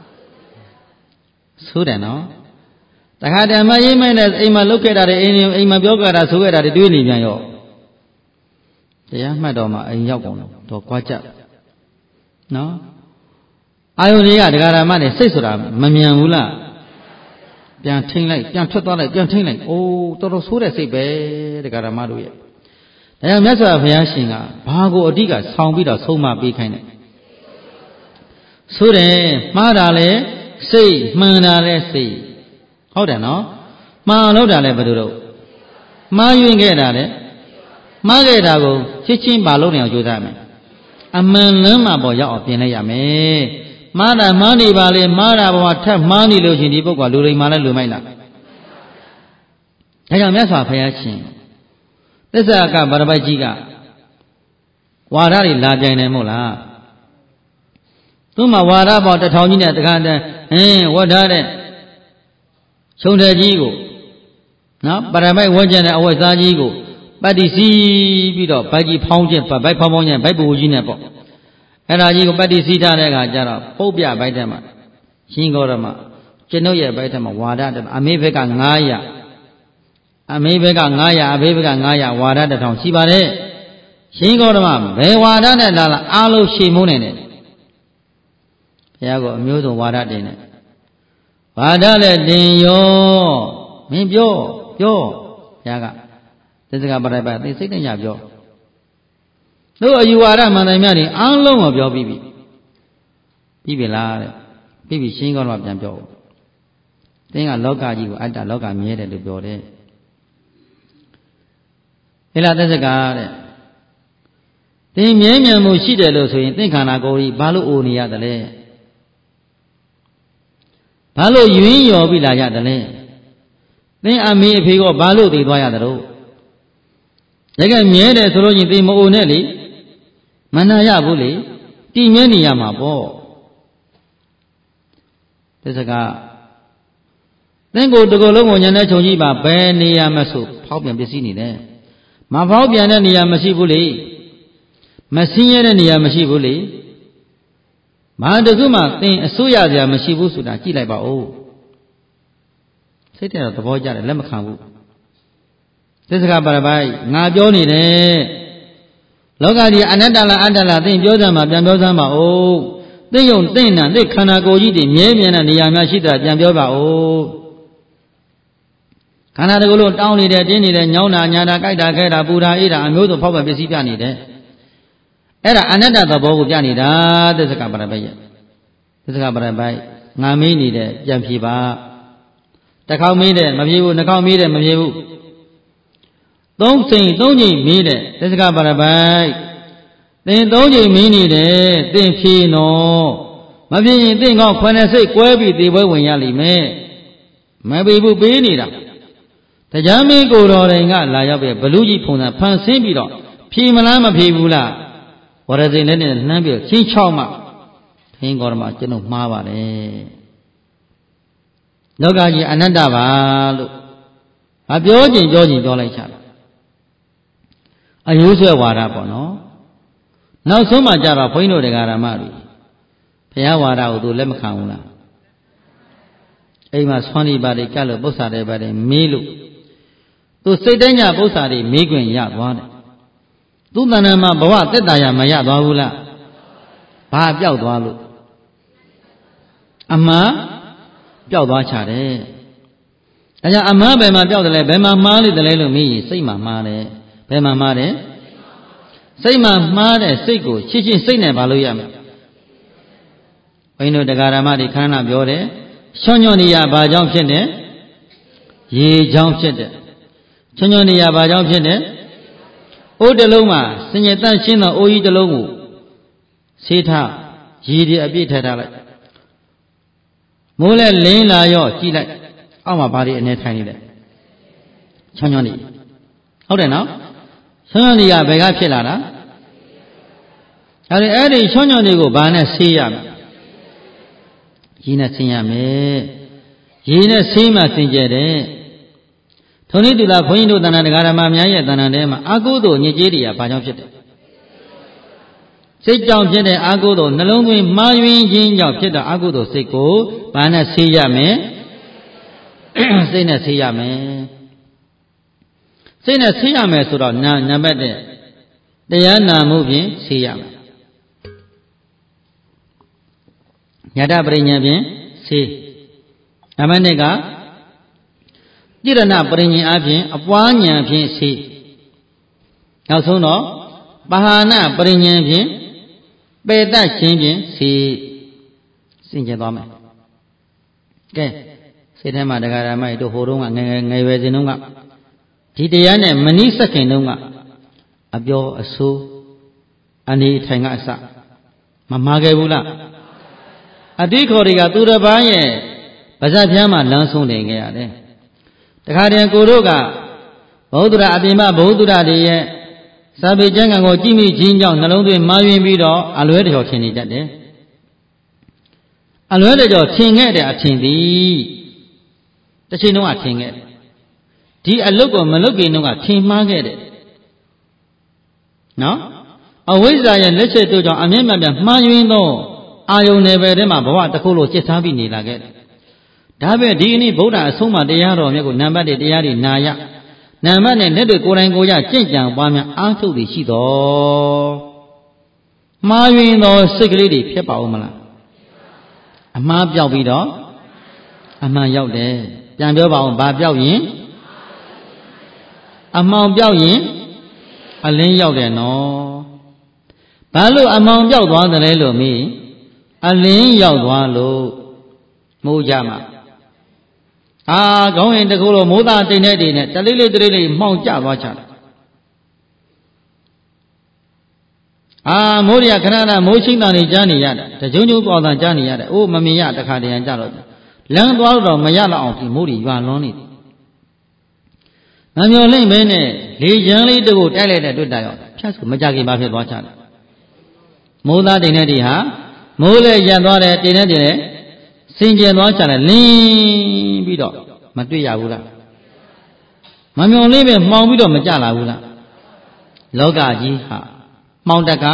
ဆိုးတယ်နော်တခါတည်းမရေးမဲနဲ့အိမ်မှာလုတ်ခဲ့တာတွေအိမ်မှာပြောခဲ့တာဆိုခဲ့တာတွေတွေးနေပြန်ရောတရားမှတ်တော်မှာအိမ်ရောက်ကုန်တော့ကြွားကြနော်အာယုန်တွေကဒကာရမနဲ့စိတ်ဆိုတာမမြန်ဘူးလားပြန်ထိန်လိုက်ပြန်ထွက်သွားလိုက်ပြန်ထိန်လိုက်အိုးတော်တော်ဆိုးတဲ့စိတ်ပဲဒကာရမတို့ရဲ့ဒါကြောင့်မြတ်စွာဘုရားရှင်ကဘာကိုအဓိကဆောင်ပြီးတော့ဆုံးမပေးခိုင်းတယ်ဆိုတယ်မှားတာလဲစိတ်မှန်တာလဲစိတ်ဟုတ်တယ်နော်မှားလို့တာလဲဘယ်လိုတော့မှားယွင်းခဲ့တာလဲမှားခဲ့တာကိုချက်ချင်းပါလို့နေအောင်ကြိုးစားမယ်အမှန်လမ်းမှာပေါ်ရောက်အောင်ပြင်လိုက်ရမယ်မှားတာမှားနေပါလေမှားတာပေါ်ထပ်မှားနေလို့ရှင်ဒီပုဂ္ဂိုလ်လူလိမ္မာလဲလူမိုက်လားဒါကြောင့်မြတ်စွာဘုရားရှင်သစ္စာကဗရပိုက်ကြီးကဝါဒတွေလာပြိုင်တယ်မို့လားသူ့မှာဝါဒပေါ1000ကြီးနဲ့တခါတည်းဝတ်ထားတဲ့ခြုံတယ်ကြီးကိုနော်ပရမိုက်ဝတ်ကျန်တဲ့အဝတ်စားကြီးကိုပတ်တိစီးပြီးတော့ဗိုက်ကြီးဖောင်းခြင်းဗိုက်ဖောင်းခြင်းဗိုက်ပူကြီးနဲ့ပေါ့အဲ့ဒါကြီးကိုပတ်တိစီးထားတဲ့အခါကျတော့ပုတ်ပြဗိုက်ထဲမှာရှင်ကောရမကျွန်ုပ်ရဲ့ဗိုက်ထဲမှာဝါဒအမေဘက်က900အမေဘက်က900အဖေဘက်က900ဝါဒ1000ရှိပါတယ်ရှင်ကောရမဘယ်ဝါဒနဲ့လာလာအားလုံးရှေ့မိုးနေတယ်ဘုရားကအမျိုးစုံဝါဒတင်တယ်ဝါဒလည်းတင်ရောမင်းပြောဘုရားကသစ္စာပရိပတ်သိစိတ်နဲ့ညပြောတို့အယူဝါဒမှန်တယ်များနေအားလုံးကိုပြောပြီးပြီလားတဲ့ပြီးပြီရှင်းကောင်းတော့ပြန်ပြောတင်းကလောကကြီးကိုအတ္တလောကမြဲတယ်လို့ပြောတယ်ဟဲ့လားသစ္စာတဲ့တင်းမြဲမြံမှုရှိတယ်လို့ဆိုရင်သင်္ခန္ဓာကိုယ်ကြီးဘာလို့အိုနေရတယ်လဲဘာလို့ယွင်းရော်ပြီးလာရတယ်လဲသင်အမေအဖေကဘာလို့သိသွားရတယ်တော့တကယ်မြဲတယ်ဆိုလို့ရင်သင်မအိုနဲ့လေမနာရဘူးလေတည်မြဲနေရမှာပေါ့သစ္စာကသင်ကိုတကူလုံးကိုညာနဲ့ခြုံကြည့်ပါဘယ်နေရာမှာဆိုဖောက်ပြန်ပစ္စည်းနေတယ်မဖောက်ပြန်တဲ့နေရာမရှိဘူးလေမစင်းရတဲ့နေရာမရှိဘူးလေဘာတခုမှသင်အစိုးရစရာမရှိဘူးဆိုတာကြည့်လိုက်ပါဦးစိတ်ထဲတော့သဘောကျတယ်လက်မခံဘူးသစ္စာပရပိုက်ငါပြောနေတယ်လောကကြီးအနတ္တလားအတ္တလားသင်ပြောစမ်းပါပြန်ပြောစမ်းပါဦးသင်ယုံသင်နာသင်ခန္ဓာကိုယ်ကြီးတွေမြဲမြံတဲ့နေရာများရှိတာပြန်ပြောပါဦးခန္ဓာတကူလုံးတောင်းနေတယ်တင်းနေတယ်ညောင်းတာညာတာကြိုက်တာခဲတာပူတာအေးတာအမျိုးစုံဖောက်ပြန်ပစ္စည်းပြနေတယ်အဲ့ဒါအနတ္တသဘောကိုပြနေတာသစ္စာပရပိုက်ရဲ့သစ္စာပရပိုက်ငါမေးနေတယ်ပြန်ဖြေပါတစ်ခေါက်မေးတယ်မဖြေဘူးနှစ်ခေါက်မေးတယ်မဖြေဘူးသုံးချိန်မေးတယ်သစ္စာပရပိုက်သင်3ချိန်မေးနေတယ်သင်ဖြေနော်မဖြေရင်သင်ကောခွနဲ့စိတ်ကွဲပြီးသေပွဲဝင်ရလိမ့်မယ်မပေဘူးပေးနေတာတရားမင်းကိုတော်တိုင်ကလာရောက်ပြီးဘလူကြီးဖုန်သာဖန်ဆင်းပြီးတော့ဖြေမလားမဖြေဘူးလားဝရဇိန်လည်းနဲ့နှမ်းပြီးချင်းချောက်မှသင်္ကောရမကျွန်တော်မှားပါတယ်လောကကြီးအနတ္တပါလို့မပြောချင်ပြောလိုက်ချတာအယုဆွဲဝါဒပေါ့နော်နောက်ဆုံးမှကြတော့ဘုန်းကြီးတို့တရားဓမ္မတွေဘုရားဝါဒကိုသူလက်မခံဘူးလားအိမ်မှာဆွမ်းနေပါလေကတ်လို့ပု္ပ္ပာတွေပါလေမေးလို့သူစိတ်တိုင်းညာပု္ပ္ပာတွေမေးခွင့်ရသွားတယ်သူတဏ္ဍာမှာဘဝသက်တာရမရသွားဘူးလားဘာပြောက်သွားလို့အမှန်ပြောက်သွားချတယ်ဒါကြောင့်အမှန်ဘယ်မှာပြောက်တယ်လဲဘယ်မှာမှားလိမ့်တယ်လဲလို့မေးရင်စိတ်မှာမှားတယ်ဘယ်မှာမှားတယ်စိတ်မှာမှားတဲ့စိတ်ကိုချစ်ချင်းစိတ်နဲ့ဘာလို့ရမလဲဘုန်းကြီးတို့တရားဓမ္မတွေခန္ဓာပြောတယ်ချွန်ညွန်နေရဘာကြောင့်ဖြစ်တယ်ရေကြောင့်ဖြစ်တယ်ချွန်ညွန်နေရဘာကြောင့်ဖြစ်တယ်အိုးတစ်လုံးမှာစင်ကြယ်တန့်ရှင်းသောအိုးကြီးတစ်လုံးကိုဆေးထားရေတွေအပြည့်ထည့်ထားလိုက်မိုးလဲလင်းလာရောကြည့်လိုက်အောက်မှာဘာတွေအနေထိုင်နေလဲချွန်ညွန်နေဟုတ်တယ်နော်ချွန်ညွန်နေရဘယ်ကဖြစ်လာတာအဲ့ဒီချွန်ညွန်တွေကိုဘာနဲ့ဆေးရမလဲရေနဲ့ဆင်းရမယ်ရေနဲ့ဆေးမှစင်ကြယ်တယ်ထုံနည်းတူလားဘုန်းကြီးတို့တဏ္ဍာတရားဓမ္မများရဲ့တဏ္ဍာထဲမှာအာကုသိုလ်ညစ်ကြေးတွေကဘာကြောင့်ဖြစ်တယ်စိတ်ကြောင့်ဖြစ်တဲ့အာကုသိုလ်နှလုံးသွင်းမှားယွင်းခြင်းကြောင့်ဖြစ်တဲ့အာကုသိုလ်စိတ်ကိုဘာနဲ့ဆေးရမယ်စိတ်နဲ့ဆေးရမယ်စိတ်နဲ့ဆေးရမယ်ဆိုတော့နံပါတ်1တရားနာမှုဖြင့်ဆေးရမယ်ယတပရိညာဖြင့်ဆေးနံပါတ်2ကတိရဏပရိညာအဖြင့်အပွားဉာဏ်ဖြင့်ဆေးနောက်ဆုံးတော့ပဟာနပရိညာဖြင့်ပေတတ်ခြင်းဖြင့်ဆေးစင်ကြယ်သွားမယ်ကဲစိတ်ထဲမှာတရားဓမ္မတို့ဟိုတုန်းကငယ်ရွယ်စဉ်တုန်းကဒီတရားနဲ့မနိစက္ခင်တုန်းကအပြောအဆိုးအနေထိုင်ကအစမမှားခဲ့ဘူးလားအတိခေါ်တွေကသူတစ်ပါးရဲ့ဗဇက်ပြားမှာလမ်းဆုံးနေကြရတယ်တခါတည်းကိုတို့ကဘုဒ္ဓရာအပြင်မှာဘုဒ္ဓရာတွေရဲ့စာပေကျမ်းဂန်ကိုကြည့်မိခြင်းကြောင့်နှလုံးသွင်းမှားယွင်းပြီးတော့အလွဲတကြောထင်နေတတ်တယ်အလွဲတကြောထင်ခဲ့တဲ့အထင်သည်တစ်ချိန်တုန်းကထင်ခဲ့တယ်ဒီအလုတ်ကိုမလုတ်ခင်တုန်းကထင်မှားခဲ့တယ်နော်အဝိဇ္ဇာရဲ့လက်ချက်တို့ကြောင့်အမြဲတမ်းမှားယွင်းသောအာယုန်နယ်ပယ်ထဲမှာဘဝတစ်ခုလုံးจิตထားပြီးနေလာခဲ့တယ်ဒါပဲဒီနေ့ဗုဒ္ဓအဆုံးအမတရားတော်မြတ်ကိုနံပါတ်1တရားတွေနာရနံပါတ်နဲ့လက်တွေကိုယ်တိုင်ကိုယ်ရကြင့်ကြံပွားများအားထုတ်ပြီးရှိတော်မှားယွင်းသောစိတ်ကလေးတွေဖြစ်ပါဦးမလားအမှားပြောက်ပြီးတော့အမှန်ရောက်တယ်ပြန်ပြောပါအောင်ဘာပြောက်ရင်အမှောင်ပြောက်ရင်အလင်းရောက်တယ်နော်ဘာလို့အမှောင်ပြောက်သွားတယ်လဲလို့မေးအလင်းရောက်သွားလို့မိုးကြမှာခေါင်းရင်တကူလို့မိုးသားတိမ်တဲ့တိမ်နဲ့တလေးလေးတလေးလေးမှောင်ကျသွားချတယ်မိုးရခဏခဏမိုးချင်းတန်နေကြားနေရတယ်တကြုံကြုံပေါ်တန်ကြားနေရတယ်အိုးမမြင်ရတခါတည်းရကြတော့လမ်းသွားတော့မရတော့အောင်ဒီမိုးတွေရွာလွန်နေတယ်မမျော်လင့်ပဲနဲ့လေချမ်းလေးတကူတိုက်လိုက်တဲ့တွေ့တာရောဖြတ်ဆိုမကြခင်ဘာဖြစ်သွားချတယ်မိုးသားတိမ်တဲ့တိမ်ဟာမိုးလည်းရက်သွားတယ်တိမ်တဲ့တိမ်လည်းစင်ကြယ်သွားချတယ်လင်းပြီးတော့မတွေ့ရဘူးလားမမျော်လင့်ပဲမှောင်ပြီးတော့မကြလာဘူးလားလောကကြီးဟာမှောင်တက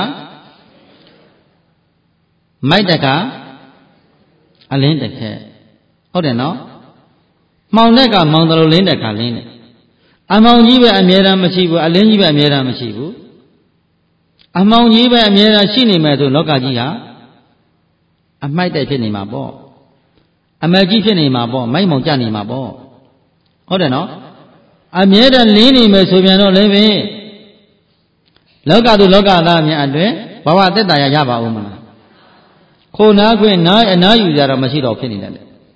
မိုက်တကအလင်းတခဲဟုတ်တယ်နော်မှောင်တဲ့ကမှောင်တယ်လို့လင်းတဲ့ကလင်းတယ်အမှောင်ကြီးပဲအမြဲတမ်းမရှိဘူးအလင်းကြီးပဲအမြဲတမ်းမရှိဘူးအမှောင်ကြီးပဲအမြဲတမ်းရှိနေမယ်ဆိုလောကကြီးဟာအမိုက်တဲ့ဖြစ်နေမှာပေါ့အမကြီးဖြစ်နေမှာပေါ့မိုက်မောင်ကြနေမှာပေါ့ဟုတ်တယ်နော်အမြဲတမ်းလင်းနေမယ်ဆိုပြန်တော့လည်းပဲလောကသူလောကသားများအတွင်ဘဝသက်တာရပါဦးမလားခိုနာခွင့်နားအနားယူကြတော့မရှိတော့ဖြစ်နေတယ်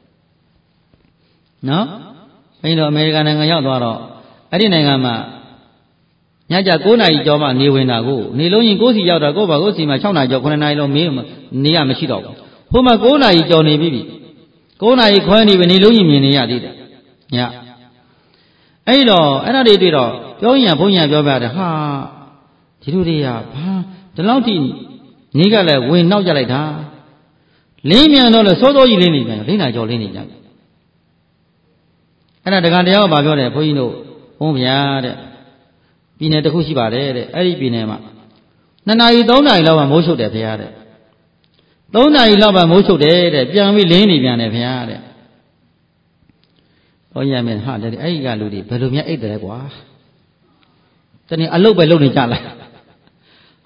နော်ဘယ်လိုအမေရိကန်နိုင်ငံရောက်သွားတော့အဲ့ဒီနိုင်ငံမှာညကြ9နာရီကျော်မှနေဝင်တာကိုနေလုံးရင်9စီရောက်တာကိုပါ9စီမှာ6နာရီကျော်9နာရီလုံးမေးနေရမရှိတော့ဘူးဟိုမှာ9နာရီကျော်နေပြီ9နာရီခွဲနေပြီနေလုံးရင်မြင်နေရသေးတယ်ညအဲ့တော့အဲ့ဒါတွေတွေ့တော့ပြောရင်ဘုန်းကြီးပြောပြတယ်ဟာဒီလိုတွေကဘာဒီလောက်ထိနေကလည်းဝင်နောက်ကြလိုက်တာလင်းမြန်တော့လေစောစောကြီးလင်းနေပြန်လင်းနာကျော်လင်းနေပြန်အဲ့ဒါတက္ကະတရားကဘာပြောတယ်ဘုန်းကြီးတို့ဘုန်းဗျာတဲ့ပြည်နယ်တစ်ခုရှိပါတယ်တဲ့အဲ့ဒီပြည်နယ်မှာ2နာရီ3နာရီလောက်မှမိုးချုပ်တယ်ဗျာတဲ့3နာရီလောက်မှမိုးချုပ်တယ်တဲ့ပြန်ပြီးလင်းနေပြန်တယ်ဗျာတဲ့ဘုန်းကြီးမင်းဟာတဲ့အဲ့ဒီကလူတွေဘယ်လိုများအိတ်တယ်ကွာတနေ့အလုတ်ပဲလုပ်နေကြလား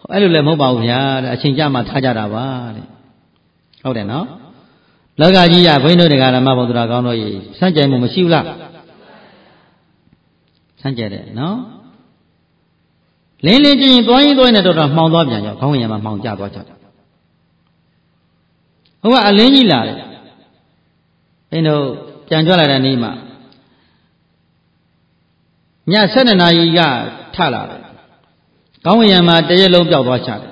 အဲ့လိုလည်းမဟုတ်ပါဘူးဗျာတဲ့အချိန်ကြမှာထားကြတာပါတဲ့ဟုတ်တယ်နော်လောကကြီးကဘုန်းကြီးတို့တရားဓမ္မဘုရားကောင်းတို့ကြီးစန့်ကြဲမှုမရှိဘူးလားစန့်ကြဲတယ်နော်လင်းလင်းချင်းသွားရင်နဲ့တော့မှောင်သွားပြန်ရောခေါင်းဝင်ရမှာမှောင်ကျသွားကြတယ်ဟိုကအလင်းကြီးလာတယ်ဘုန်းတို့ပြန်ကြွလာတဲ့နေ့မှာည7 နာရီကထလာတယ်ခေါင်းဝင်ရမှာတရက်လုံးပျောက်သွားချတယ်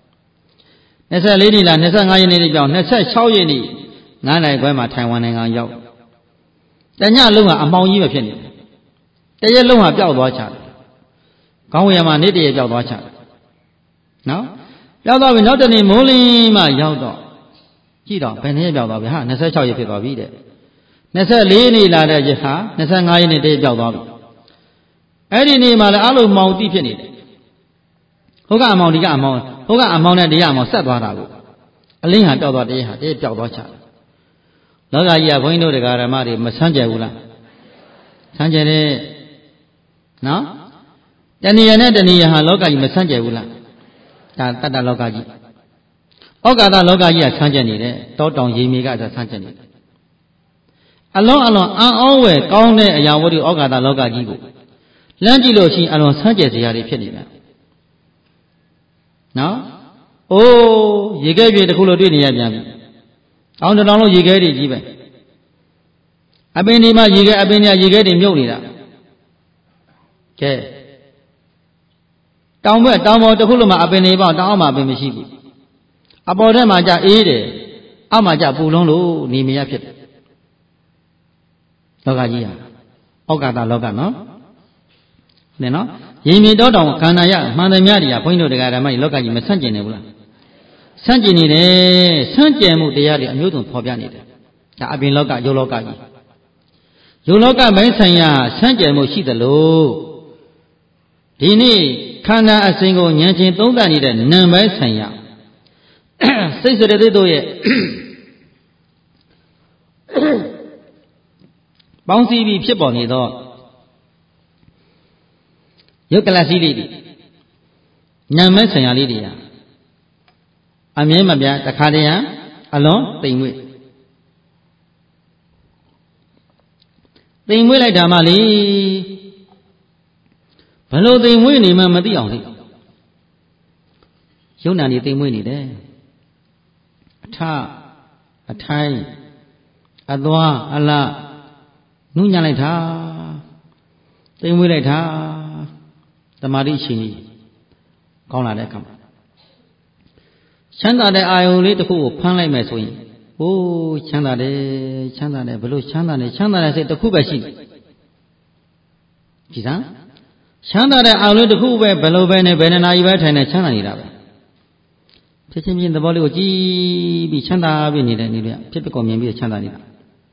24နေ့လား25ရက်နေ့ပြောင်း26ရက်နေ့9 နိုင်ခွဲမှာထိုင်ဝမ်နိုင်ငံရောက်တညလုံးကအမှောင်ကြီးပဲဖြစ်နေတယ်တရက်လုံးဟာပျောက်သွားချတယ်ခေါင်းဝင်ရမှာနေ့တရက်ပျောက်သွားချတယ်နော်ပျောက်သွားပြီနောက်တနေ့မိုးလင်းမှရောက်တော့ကြည့်တော့ဘယ်နေ့ပျောက်သွားပြီဟာ26ရက်ဖြစ်သွားပြီတဲ့24နေ့လာတဲ့ရက်ဟာ25ရက်နေ့တရက်ပျောက်သွားပြီအဲ့ဒီနေ့မှလည်းအလုံးမောင်တိဖြစ်နေတယ်ဟုတ်ကအမောင်ဒီကအမောင်ဟုတ်ကအမောင်နဲ့တရားအမောင်ဆက်သွားတာကိုအလင်းဟာပျောက်သွားတရားဟာတရားပျောက်သွားချတယ်လောကကြီးကဘုန်းကြီးတို့တရားဓမ္မတွေမဆန်းကြဘူးလားဆန်းကြတယ်နော်တဏှာနဲ့တဏှာဟာလောကကြီးမဆန်းကြဘူးလားဒါတတ္တလောကကြီးဩကာသလောကကြီးကဆန်းကြနေတယ်တောတောင်ရေမြေကဆန်းကြနေတယ်အလုံးအံ့ဩဝယ်ကောင်းတဲ့အရာဝတ္ထုဩကာသလောကကြီးကိုလမ်းကြည့်လို့ရှိရင်အလွန်ဆန်းကြစရာတွေဖြစ်နေတယ်နော်အိုးရေခဲပြေတစ်ခုလို့တွေ့နေရပြန်ပြီတောင်တောင်လို့ရေခဲတွေကြီးပဲအပင်ဒီမှာရေခဲအပင်ညာရေခဲတွေမြုပ်နေတာကဲတောင်ပေါ်တစ်ခုလို့မှအပင်တွေပေါ့တောင်အောက်မှာအပင်မရှိဘူးအပေါ်ထဲမှာကြအေးတယ်အောက်မှာကြပူလုံးလို့နေမရဖြစ်တယ်လောကကြီးဟာဩကာသလောကနော်နင်နော်ရေမြေတောတောင်ခန္ဓာရမှန်တယ်များတွေကဘုန်းကြီးတို့တရားဓမ္မကြီးလောကကြီးမဆန့်ကျင်နေဘူးလားဆန့်ကျင်နေတယ်ဆန့်ကျင်မှုတရားတွေအမျိုးစုံဖော်ပြနေတယ်ဒါအပြင်လောကယုတ်လောကကြီးယုတ်လောကဘိုင်းဆိုင်ရာဆန့်ကျင်မှုရှိသလိုဒီနေ့ခန္ဓာအစဉ်ကိုဉာဏ်ချင်းသုံးသပ်နေတဲ့နံပိုင်းဆိုင်ရာစိတ်စရတိတို့ရဲ့ပေါင်းစည်းပြီးဖြစ်ပေါ်နေသောယုတ်ကလစီလေးတွေနာမည်ဆိုင်ရာလေးတွေဟာအမြဲမပြတ်တခါတည်းဟာအလွန်တိမ်မွေ့လိုက်တာမှလေဘလို့တိမ်မွေ့နေမှမသိအောင်လေယုံနာနေတိမ်မွေ့နေတယ်အထအထိုင်းအသွားအလနုညံ့လိုက်တာတိမ်မွေ့လိုက်တာသမာဓိရှင်ကြီးကောင်းလာတဲ့အခါမှာချမ်းသာတဲ့အာယုံလေးတစ်ခုကိုဖမ်းလိုက်မယ်ဆိုရင်အိုးချမ်းသာတယ်ဘလို့ချမ်းသာတဲ့စိတ်တစ်ခုပဲရှိတယ်ကြည်စမ်းချမ်းသာတဲ့အာယုံလေးတစ်ခုပဲဘလို့ပဲနဲ့ဘယ်နှစ်နာရီပဲထိုင်နေချမ်းသာနေတာပဲဖြစ်ချင်းချင်းသဘောလေးကိုကြည်ပြီးချမ်းသာပြီးနေတဲ့နေလေးဖြစ်ဖြစ်ကိုမြင်ပြီးချမ်းသာနေတာ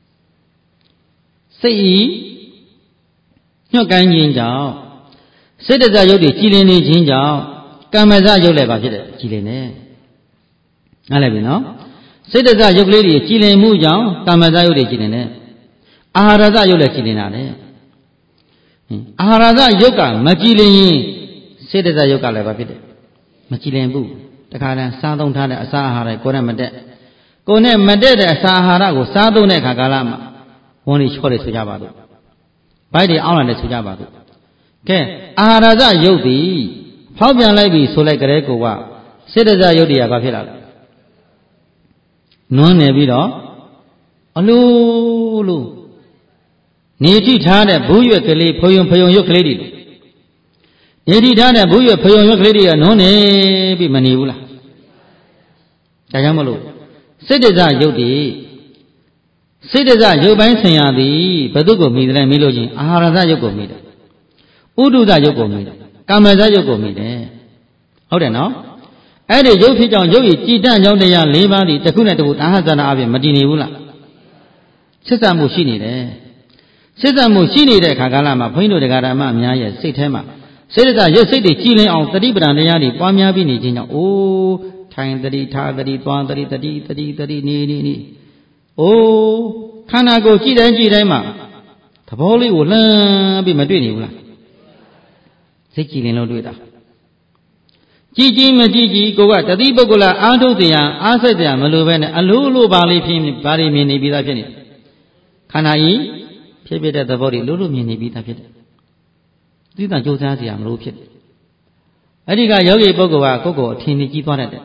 စိတ်ဤညှော့ကိုင်းခြင်းကြောင့်စိတ်တဇရုပ်တွေကြည်လင်နေခြင်းကြောင့်ကမ္မဇရုပ်လည်းပါဖြစ်တယ်ကြည်လင်နေနားလည်ပြီနော်စိတ်တဇရုပ်ကလေးတွေကြည်လင်မှုကြောင့်ကမ္မဇရုပ်တွေကြည်လင်နေအာဟာရဇရုပ်လည်းကြည်လင်တာလေအာဟာရဇရုပ်ကမကြည်လင်ရင်စိတ်တဇရုပ်ကလည်းပါဖြစ်တယ်မကြည်လင်ဘူးတခါတည်းစားသုံးထားတဲ့အစာအာဟာရကိုယ်နဲ့မတက်တဲ့အစာအာဟာရကိုစားသုံးတဲ့အခါကာလမှာဝန်တွေချော့တယ်ဆိုကြပါတော့ဘိုက်တွေအောင်းလာတယ်ဆိုကြပါတော့ကဲအာဟာရဇရုပ်သည်ဖောက်ပြန်လိုက်ပြီဆိုလိုက်ကြတဲ့ကိုကစေတဇရုပ်တရားဘာဖြစ်လာလဲနွမ်းနေပြီးတော့အလိုလိုနေတိထားတဲ့ဘူးရွက်ကလေးဖယုံရွက်ကလေးတွေနေတိထားတဲ့ဘူးရွက်ဖယုံရွက်ကလေးတွေကနွမ်းနေပြီးမနေဘူးလားဒါကြောင့်မလို့စေတဇရုပ်တည်စေတဇရုပ်ပိုင်းဆင်ရသည်ဘယ်သူကိုမိတယ်မိလို့ချင်းအာဟာရဇရုပ်ကိုမိတယ်ဥဒုဇရုပ်ကိုမိတယ်ကာမဇရုပ်ကိုမိတယ်ဟုတ်တယ်နော်အဲ့ဒီရုပ်ဖြစ်ကြောင့်ရုပ်ရည်ကြည်တန့်ကြောင့်တရား၄ပါးဒီတစ်ခုနဲ့တစ်ခုတဟဇနာအပြင်မတည်နေဘူးလားဆက်ဆံမှုရှိနေတယ်ဆက်ဆံမှုရှိနေတဲ့ခါကာလမှာဘုန်းကြီးတို့တရားဓမ္မအများရဲ့စိတ်ထဲမှာစေတဇရုပ်စိတ်တွေကြည်လင်အောင်တတိပဒံတရားတွေပွားများပြီးနေခြင်းကြောင့်အိုးထိုင်တတိထားတတိသွားတတိနေအိုးခန္ဓာကိုယ်ကြည်တိုင်းမှာသဘောလေးကိုလှမ်းပြီးမတွေ့နေဘူးလားစိတ်ကြည်လင်လို့တွေ့တာ Chi mà chi cô gà tadi bốc là ăn thâu tiền ăn say tiền mà lùi về này lù bali phim bali miền này bị ta phê này khana ý phê phê đó body lù miền này bị ta phê tí ta chỗ ra gì à lù phê ấy đi cả yogi bốc cô thiên này chi toan đấy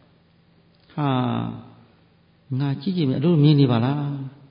ha ngà chi mà lù miền này bà la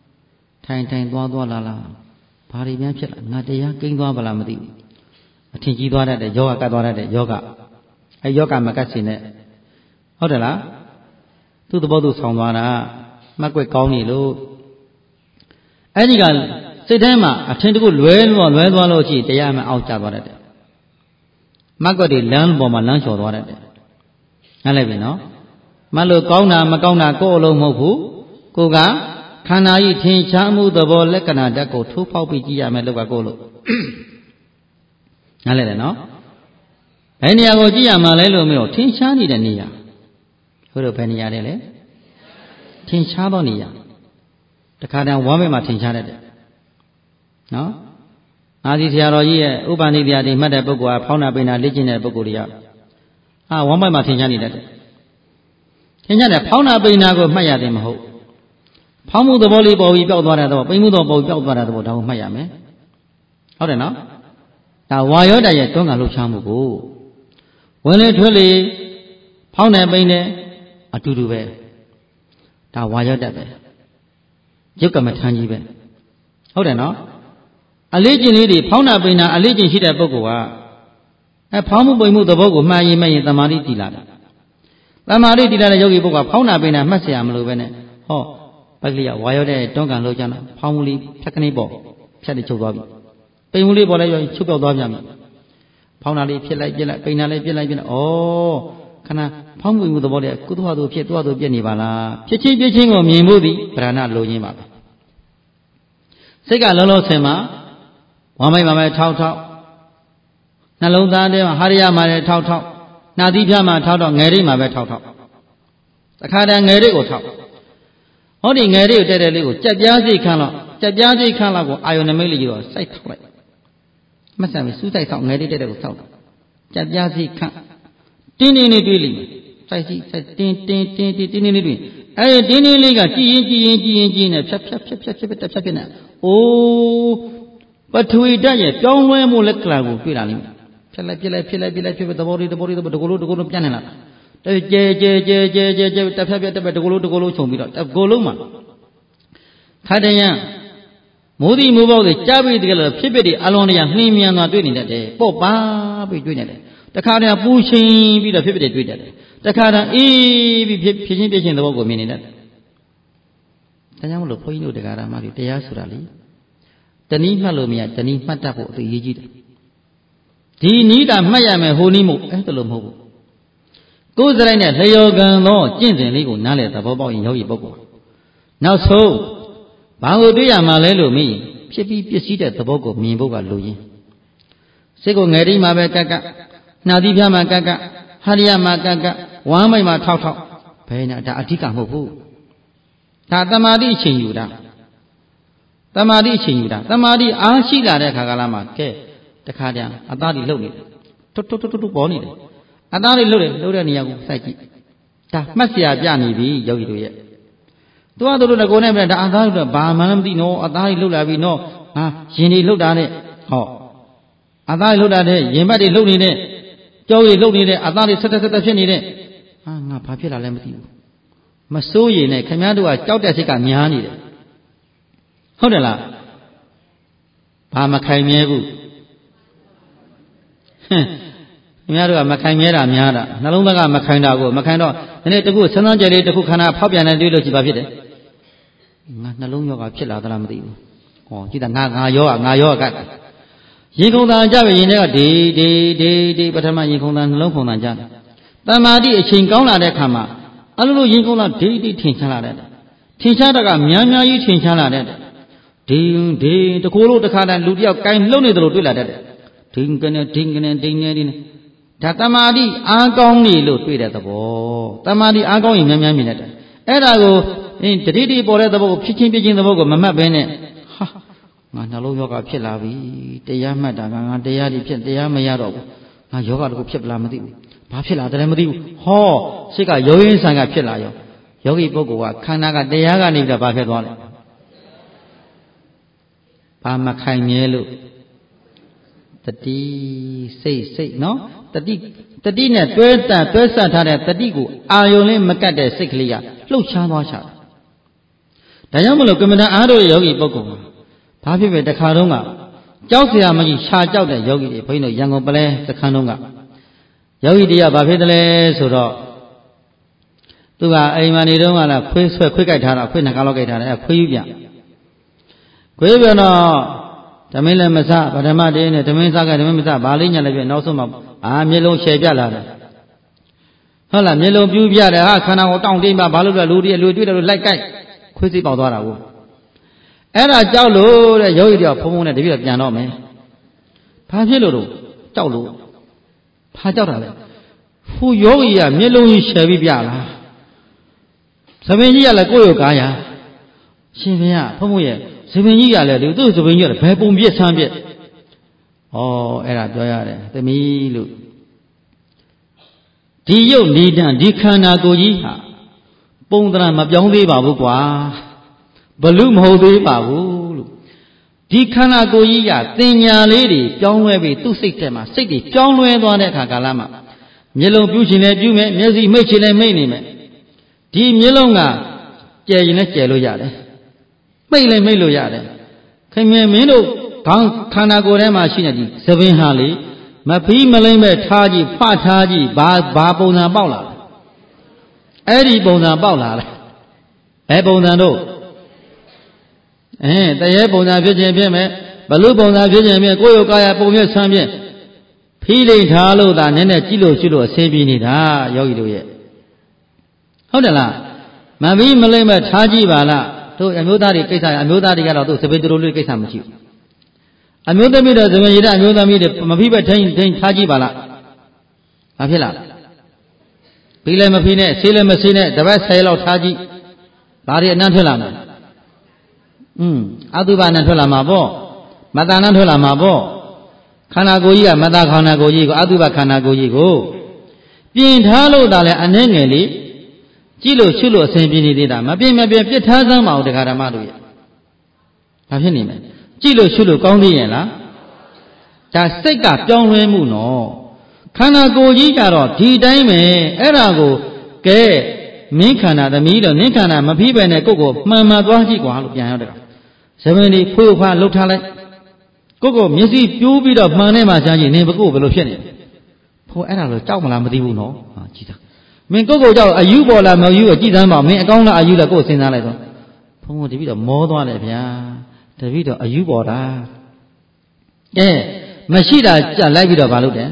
thành toan la bali miền phê ngà đây á kinh toan bà la mà đi thiên chi toan đấy yoga cái toan đấy yoga ai yoga mà cái gì nàyဟုတ်တယ်လားသူ့သဘောသူဆောင်သွားတာမှတ်ွက်ကောင်းနေလို့အဲ့ဒီကစိတ်ထဲမှာအထင်တကူလွဲသွားလို့ရှိရင်တရားမှအောက်ကျသွားတတ်တယ်မှတ်ွက်တွေလမ်းပေါ်မှာလမ်းလျှော်သွားတတ်တယ်နားလည်ပြီနော်မှတ်လို့ကောင်းတာမကောင်းတာကိုယ်အလုံးမဟုတ်ဘူးကိုကခန္ဓာဤထင်ရှားမှုသဘောလက္ခဏာဓာတ်ကိုထိုးဖောက်ပြီးကြည့်ရမယ်လို့ကကိုယ်လို့နားလည်တယ်နော်ဘယ်နေရာကိုကြည့်ရမှာလဲလို့မလို့ထင်ရှားနေတဲ့နေရာဟုတ်တော့ဘယ်နေရာလဲလဲထင်ရှားသောနေရာတခါတည်းဝမ်းဘက်မှာထင်ရှားတတ်တယ်နော်အာဒီဆရာတော်ကြီးရဲ့ဥပ္ပန္နိတရားတွေမှတ်တဲ့ပုဂ္ဂိုလ်ကဖောင်းနာပိန်နာလေ့ကျင့်တဲ့ပုဂ္ဂိုလ်တွေကဝမ်းဘက်မှာထင်ရှားနေတတ်တယ်ထင်ရှားတယ်ဖောင်းနာပိန်နာကိုမှတ်ရတယ်မဟုတ်ဖောင်းမှုသဘောလေးပေါ်ပြီးပျောက်သွားတဲ့သဘောပိန်မှုသဘောပေါ်ပျောက်သွားတဲ့သဘောဒါကိုမှတ်ရမယ်ဟုတ်တယ်နော်ဒါဝါယောဓာတ်ရဲ့တွန်းကန်လှုပ်ရှားမှုကိုဝင်လေထွက်လေဖောင်းနေပိန်နေအတူတူပဲဒါဝါယောဓာတ်ပဲရုပ်ကမ္မထမ်းကြီးပဲဟုတ်တယ်နော်အလေးကျင့်လေးတွေဖောင်းနာပိန်နာအလေးကျင့်ရှိတဲ့ပုဂ္ဂိုလ်ကဖောင်းမှုပိန်မှုသဘောကိုမှန်ရင်တမာတိတည်လာတယ်တမာတိတည်လာတဲ့ယောဂီပုဂ္ဂိုလ်ကဖောင်းနာပိန်နာမှတ်เสียမလို့ပဲနဲ့ဟောပက္ခလိယဝါယောဓာတ်တွန်းကန်လှုပ်ရှားတာဖောင်းမှုလေးဖြတ်ကနေပေါ့ဖြတ်နေချုပ်သွားပြီပိန်မှုလေးပေါ်လိုက်ချုပ်ပြောက်သွားပြန်ပြီဖောင်းနာလေးဖြစ်လိုက်ပြက်လိုက်ပိန်နာလေးပြက်လိုက်ပြက်လိုက်ခဏဖောင်းမှုမှုသဘောလေးကုသဝသူဖြစ်တွားသူပြက်နေပါလားဖြစ်ချင်းကိုမြင်ဖို့သည်ဗရဏလိုရင်းပါပဲစိတ်ကလုံးလုံးဆင်မှာဝမ်းမိုက်မှာပဲထောက်နှလုံးသားထဲမှာဟာရယမှာလည်းထောက်နှာသီးဖြားမှာထောက်ငယ်ရိပ်မှာပဲထောက်တခါတည်းငယ်ရိပ်ကိုထောက်ဟောဒီငယ်ရိပ်ကိုတဲ့လေးကိုကြက်ပြားစိတ်ခန့်လောက်ကိုအာယုန်နမိတ်လေးကြီးတော့စိုက်ထောက်လိုက်မဆန်ပြီစူးစိုက်ထောက်ငယ်ရိပ်တဲ့ကိုထောက်ကြက်ပြားစိတ်ခန့်တင်းလေးတွေးလိမ့်မယ်စိုက်တင်းလေးတွေအဲ့ဒီတင်းလေးကကြည်ရင်နဲ့ဖြတ်နေအိုးပထဝီဓာတ်ရဲ့ပြောင်းလဲမှုလက္ခဏာကိုတွေ့လာလိမ့်မယ်ဖြတ်လိုက်သဘောလေးတကူလုံးပြန့်နေလာကျဲတက်ဖြတ်တကူလုံးခြုံပြီးတော့တကူလုံးမှာခါတရံမိုးဒီမိုးပေါက်တွေကြားပြီးတကယ်လို့ဖြစ်တွေအလွန်တရာနှင်းမြန်သွားတွေ့နေတတ်တယ်ပေါ့ပါပြီးတွေ့နေတယ်တခါတည်းပူချင်းပြီးတော့ဖြစ်တွေတွေ့တတ်တယ်တခါတည်းအေးပြီးဖြစ်ချင်းသဘောကိုမြင်နေတတ်တယ်ဒါကြောင့်မလို့ဘုန်းကြီးတို့တရားဓမ္မတွေတရားဆိုတာလေတနည်းမှတ်လို့မရတနည်းမှတ်တတ်ဖို့အသိရေးကြီးတယ်ဒီနည်းတာမှတ်ရမယ်ဟိုနည်းမို့အဲ့ဒါလို့မဟုတ်ဘူးကိုယ်စရိုက်နဲ့လျော်ကံသောကျင့်စဉ်လေးကိုနားလည်သဘောပေါက်ရင်ယောဂီပုဂ္ဂိုလ်နောက်ဆုံးဘာကိုတွေ့ရမှာလဲလို့မေးရင်ဖြစ်ပြီးပစ္စည်းတဲ့သဘောကိုမြင်ဖို့ကလိုရင်းစိတ်ကိုငယ်တိမှာပဲကက်ကနှာသီးဖြားမှာကက်ကဟာရယမှာကက်ကဝမ်းမိုက်မှာထောက်ဘယ်နဲ့ဒါအဓိကမဟုတ်ဘူးဒါတမာတိအချိန်ယူတာတမာတိအားရှိလာတဲ့ခါကလာမှာကဲတခါတည်းအသားတွေလှုပ်နေတယ်တွတ်ပေါ်နေတယ်အသားတွေလှုပ်တဲ့နေရာကိုစိုက်ကြည့်ဒါမှတ်เสียပြနေပြီယောဂီတို့ရဲ့သူကတို့ကိုနဲ့ပဲဒါအသားတွေဘာမှမသိနော်အသားတွေလှုပ်လာပြီနော်ရင်တွေလှုပ်တာနဲ့ဟောအသားတွေလှုပ်တာနဲ့ရင်ဘတ်တွေလှုပ်နေတဲ့ကြောတွေလှုပ်နေတဲ့အသားတွေဆက်ဖြစ်နေတဲ့ငါဘာဖြစ်လာလဲမသိဘူးမစိုးရင်နဲ့ခင်ဗျားတို့ကကြောက်တဲ့စိတ်ကများနေတယ်ဟုတ်တယ်လားဘာမခိုင်မြဲဘူးခင်ဗျားတို့ကမခိုင်မြဲတာများတာနှလုံးသားကမခိုင်တာကိုမခိုင်တော့ဒီနေ့တခုဆန်းဆန်းကြဲလေးတခုခန္ဓာဖောက်ပြန်နေတွေ့လို့ကြည်ပါဖြစ်တယ်ငါနှလုံးယောဂဖြစ်လာသလားမသိဘူးဟောကြည့်တာငါယောဂကရင်ခုန်တာကြပဲရင်တွေကဒေပထမရင်ခုန်တာနှလုံးခုန်တာကြတယ်တမာတိအချိန်ကောင်းလာတဲ့ခါမှာအလိုလိုရင်ခုန်တာဒေထင်ရှားလာတယ်ထင်ရှားတာကများကြီးထင်ရှားလာတယ်ဒေတကိုယ်လို့တစ်ခါတည်းလူတယောက်ကိုင်းလှုပ်နေတယ်လို့တွေ့လာတတ်တယ်ဒိန်ကနေဒါတမာတိအားကောင်းနေလို့တွေ့တဲ့သဘောတမာတိအားကောင်းရင်များမြင်တတ်တယ်အဲ့ဒါကိုတတိပေါ်တဲ့သဘောကိုဖြစ်ချင်းသဘောကိုမမှတ်ဘဲနဲ့ငါနှလုံးယောဂဖြစ်လာပြီတရားမှတ်တာငါတရားတွေဖြစ်တရားမရတော့ဘူးငါယောဂတခုဖြစ်ပလားမသိဘူးဘာဖြစ်လာတယ်မသိဘူးဟောစိတ်ကရုံရင်းဆန်ကဖြစ်လာရောယောဂီပုဂ္ဂိုလ်ကခန္ဓာကတရားကနေပြီးတော့ဘာဖြစ်သွားလဲဘာမခိုင်မြဲလို့တတိစိတ်နော်တတိနဲ့တွဲဆက်ထားတဲ့တတိကိုအာယုံလေးမကတ်တဲ့စိတ်ကလေးကလှုပ်ရှားသွားချတာဒါကြောင့်မလို့ကမ္မဋ္ဌာန်းအားထုတ်ယောဂီပုဂ္ဂိုလ်ကဘာဖြစ်ပဲတခါတုန်းကကြောက်เสียမရှိရှာကြောက်တဲ့ယောဂီတွေဘုန်းကြီးတို့ရန်ကုန်ပလဲတခါတုန်းကယောဂီတရားဘာဖြစ်တယ်လဲဆိုတော့သူကအိမ်မှာနေတော့ကလည်းခွေးဆွဲခွေးကြိုက်ထားတာခွေးနှကားလောက်ကြိုက်ထားတယ်ခွေးယူပြခွေးပြန်တော့ဓမင်းလည်းမစားဗဓမ္မတင်းနဲ့ဓမင်းစားကဓမင်းမစားဘာလေးညာလည်းပြနောက်ဆုံးမှမျက်လုံးရှယ်ပြလာတယ်ဟုတ်လားမျက်လုံးပြူးပြတယ်ဟာခန္ဓာကိုတောင့်တင်းပါဘာလို့လဲလူတွေတွေ့တယ်လို့လိုက်ကြိုက်ခွေးစိတ်ပေါက်သွားတာကိုအဲ့ဒါကြောက်လို့တဲ့ယောဂီတယောက်ဖုံဖုံနဲ့တပြည့်တော့ပြန်တော့မယ်ဘာဖြစ်လို့တော့ကြောက်လို့ဘာကြောက်တာလဲဟိုယောဂီကမျက်လုံးကြီးရှယ်ပြီးပြလားသမင်ကြီးကလည်းကိုယ့်ရုပ်ကားရရှင်ဘုရားဖုံဖုံရဲ့သမင်ကြီးကလည်းသူ့သမင်ကြီးကဘယ်ပုံပြစ်ဆန်းပြစ်အဲ့ဒါပြောရတယ်သမီးလို့ဒီရုပ်နေတံဒီခန္ဓာကိုယ်ကြီးဟာပုံသဏ္ဍာန်မပြောင်းသေးပါဘူးကွာဘလူမဟုတ်သေးပါဘူးလို့ဒီခန္ဓာကိုယ်ကြီးကတင်ညာလေးတွေပြောင်းလဲပြီးသူ့စိတ်ထဲမှာစိတ်တွေပြောင်းလဲသွားတဲ့အခါကာလမှာမျက်လုံးပြူးချင်လဲပြူးမယ်မျက်စိမိတ်ချင်လဲမိတ်နေမယ်ဒီမျက်လုံးကကျယ်ရင်လည်းကျယ်လို့ရတယ်မိတ်လည်းမိတ်လို့ရတယ်ခင်ဗျမင်းတို့ခေါင်းခန္ဓာကိုယ်ထဲမှာရှိနေဒီသပင်ဟာလေမဖီးမလိမ့်မဲ့ထားကြည့်ဖထားကြည့်ဘာပုံစံပေါက်လာလဲအဲ့ဒီပုံစံပေါက်လာလဲဘယ်ပုံစံတို့တရေပုံစံဖြစ်ခြင်းဖြစ်မယ်ဘလူပုံစံဖြစ်ခြင်းဖြစ်ကိုယ့်ရုပ်ကာယပုံမြတ်ဆန်းဖြင့်ဖီးလိမ့်ထားလို့သာနည်းနည်းကြည့်လို့ရှုလို့အဆင်ပြေနေတာယောဂီတို့ရဲ့ဟုတ်တယ်လားမဖီးမလိမ့်မဲ့ထားကြည့်ပါလားတို့အမျိုးသားတွေကိစ္စအမျိုးသားတွေကတော့သူစပင်းတူလေးကိစ္စမရှိဘူးအမျိုးသမီးတို့စပင်းရတဲ့အမျိုးသမီးတွေမဖီးပဲထိန်းထားကြည့်ပါလားဘာဖြစ်လားဖီးလည်းမဖီးနဲ့ဆေးလည်းမဆေးနဲ့တပတ်10လောက်ထားကြည့်ဘာတွေအနံ့ထွက်လာမလဲအတုပနဲ့ထွက်လာမှာပေါ့မတန်နဲ့ထွက်လာမှာပေါ့ခန္ဓာကိုယ်ကြီးကမတခန္ဓာကိုယ်ကြီးကိုအတုပခန္ဓာကိုယ်ကြီးကိုပြင်ထားလို့ဒါလည်းအနှဲငယ်လေးကြည့်လို့ရှုလို့အစဉ်ပြေနေသေးတာမပြင်ပြစ်ထားစမ်းပါဦးတရားဓမ္မတို့ရဲ့ဘာဖြစ်နေမလဲကြည့်လို့ရှုလို့ကောင်းသေးရဲ့လားဒါစိတ်ကပြောင်းလဲမှုနော်ခန္ဓာကိုယ်ကြီးကြတော့ဒီတိုင်းပဲအဲ့ဒါကိုကဲမင်းခန္ဓာသမီးတော့မင်းခန္ဓာမဖီးပဲနဲ့ကိုယ့်ကိုမှန်မှန်သွားကြည့်ကွာလို့ပြန်ရောက်တယ်ဇမင်းဒီဖွေးဖွားလှုပ်ထားလိုက်ကိုယ့်ကိုမျက်စိပြိုးပြီးတော့မှန်နေမှရှားကြည့်နေဘကိုဘယ်လိုဖြစ်နေလဲဖိုးအဲ့ဒါလို့ကြောက်မလားမသိဘူးနော်ဟာကြည့်တာမင်းကိုယ့်ကိုကြောက်အယူပေါ်လာမယူကြည့်သမ်းပါမင်းအကောင်းလားအယူလားကိုယ်စဉ်းစားလိုက်တော့ဘုံတပည့်တော့မောသွားတယ်ဗျာတပည့်တော့အယူပေါ်တာမရှိတာကြလိုက်ပြီးတော့ဘာလုပ်တယ်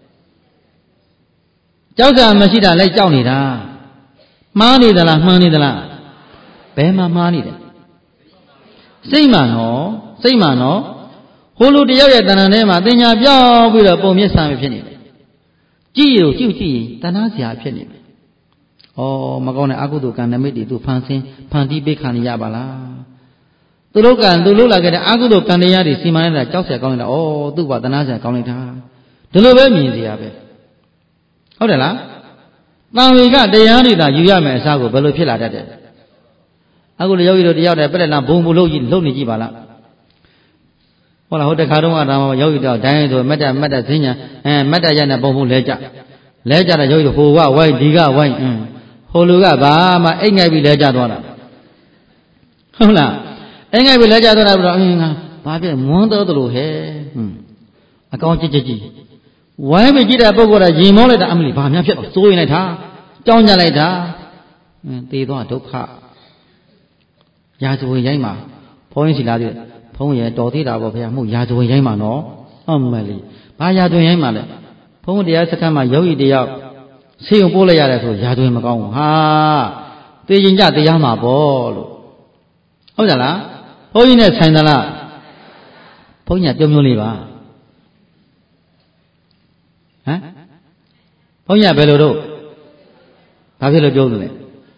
ကြောက်တာမရှိတာလိုက်ကြောက်နေတာမှားနေသလားမှန်နေသလားဘယ်မှာမှားနေတယ်စိတ်မှန်နော်ဟိုလူတယောက်ရဲ့တဏ္ဍာထဲမှာတင်ညာပြောင်းပြီးတော့ပုံမြင့်ဆံဖြစ်နေတယ်ကြည့်ရင်တဏှာစရာဖြစ်နေတယ်မကောင်းတဲ့အကုသိုလ်ကံနမိတ်တွေသူဖန်တီးပေးခံရပါလားသူတို့လာခဲ့တဲ့အကုသိုလ်ကံတရားတွေစီမံနေတာကြောက်เสียကောင်းနေတာသူ့ဘာတဏှာစရာကောင်းလိုက်တာဒီလိုပဲမြင်စရာပဲဟုတ်တယ်လားတန်ဝေကတရားတွေသာယူရမယ်အစားကိုဘယ်လိုဖြစ်လာတတ်တယ်အခုလေယောဂီတို့တယောက်တည်းပြက်လက်လန်းဘုံလုံနေကြည့်ပါလားဟုတ်လားဟိုတခါတုန်းကတော့ယောဂီတော့ဒိုင်းဆိုမတ်တဈဉ္ညာမတ်တရနဲ့ဘုံလဲကြတဲ့ယောဂီတို့ဟိုကဝိုင်းဒီကဝိုင်းဟိုလူကဘာမှအိတ်ငိုက်ပြီးလဲကြသွားတာဟုတ်လားအိတ်ငိုက်ပြီးလဲကြသွားတာပြီးတော့ငါဘာဖြစ်မွန်းတော်တယ်လို့ဟဲ့အကောင်ကြည့်ဝိုင်းပြီးကြည့်တဲ့ပုဂ္ဂိုလ်ကရင်မောလိုက်တာအမလီဘာများဖြစ်တော့စိုးရင်လိုက်တာကြောင်းကြလိုက်တာသေသွားဒုက္ခရာဇဝင်ရိုင်းမှာဘုန်းကြီးစီလာသေးတယ်ဘုန်းကြီးတော်သေးတာပေါ့ဗျာမှုရာဇဝင်ရိုင်းမှာနော်အမလီဘာရာဇဝင်ရိုင်းမှာလဲဘုန်းကြီးတရားစခန်းမှာယောဂီတယောက်ဆေးရုံပို့လိုက်ရတယ်ဆိုရာဇဝင်မကောင်းဘူးဟာသေခြင်းကြတရားမှာပေါ့လို့ဟုတ်ကြလားဘုန်းကြီးနဲ့ဆိုင်သလားဘုန်းကြီးကပြုံးလေးပါဘုန်းကြီးကဘယ်လိုတော့ဘာဖြစ်လို့ပြောလို့လဲ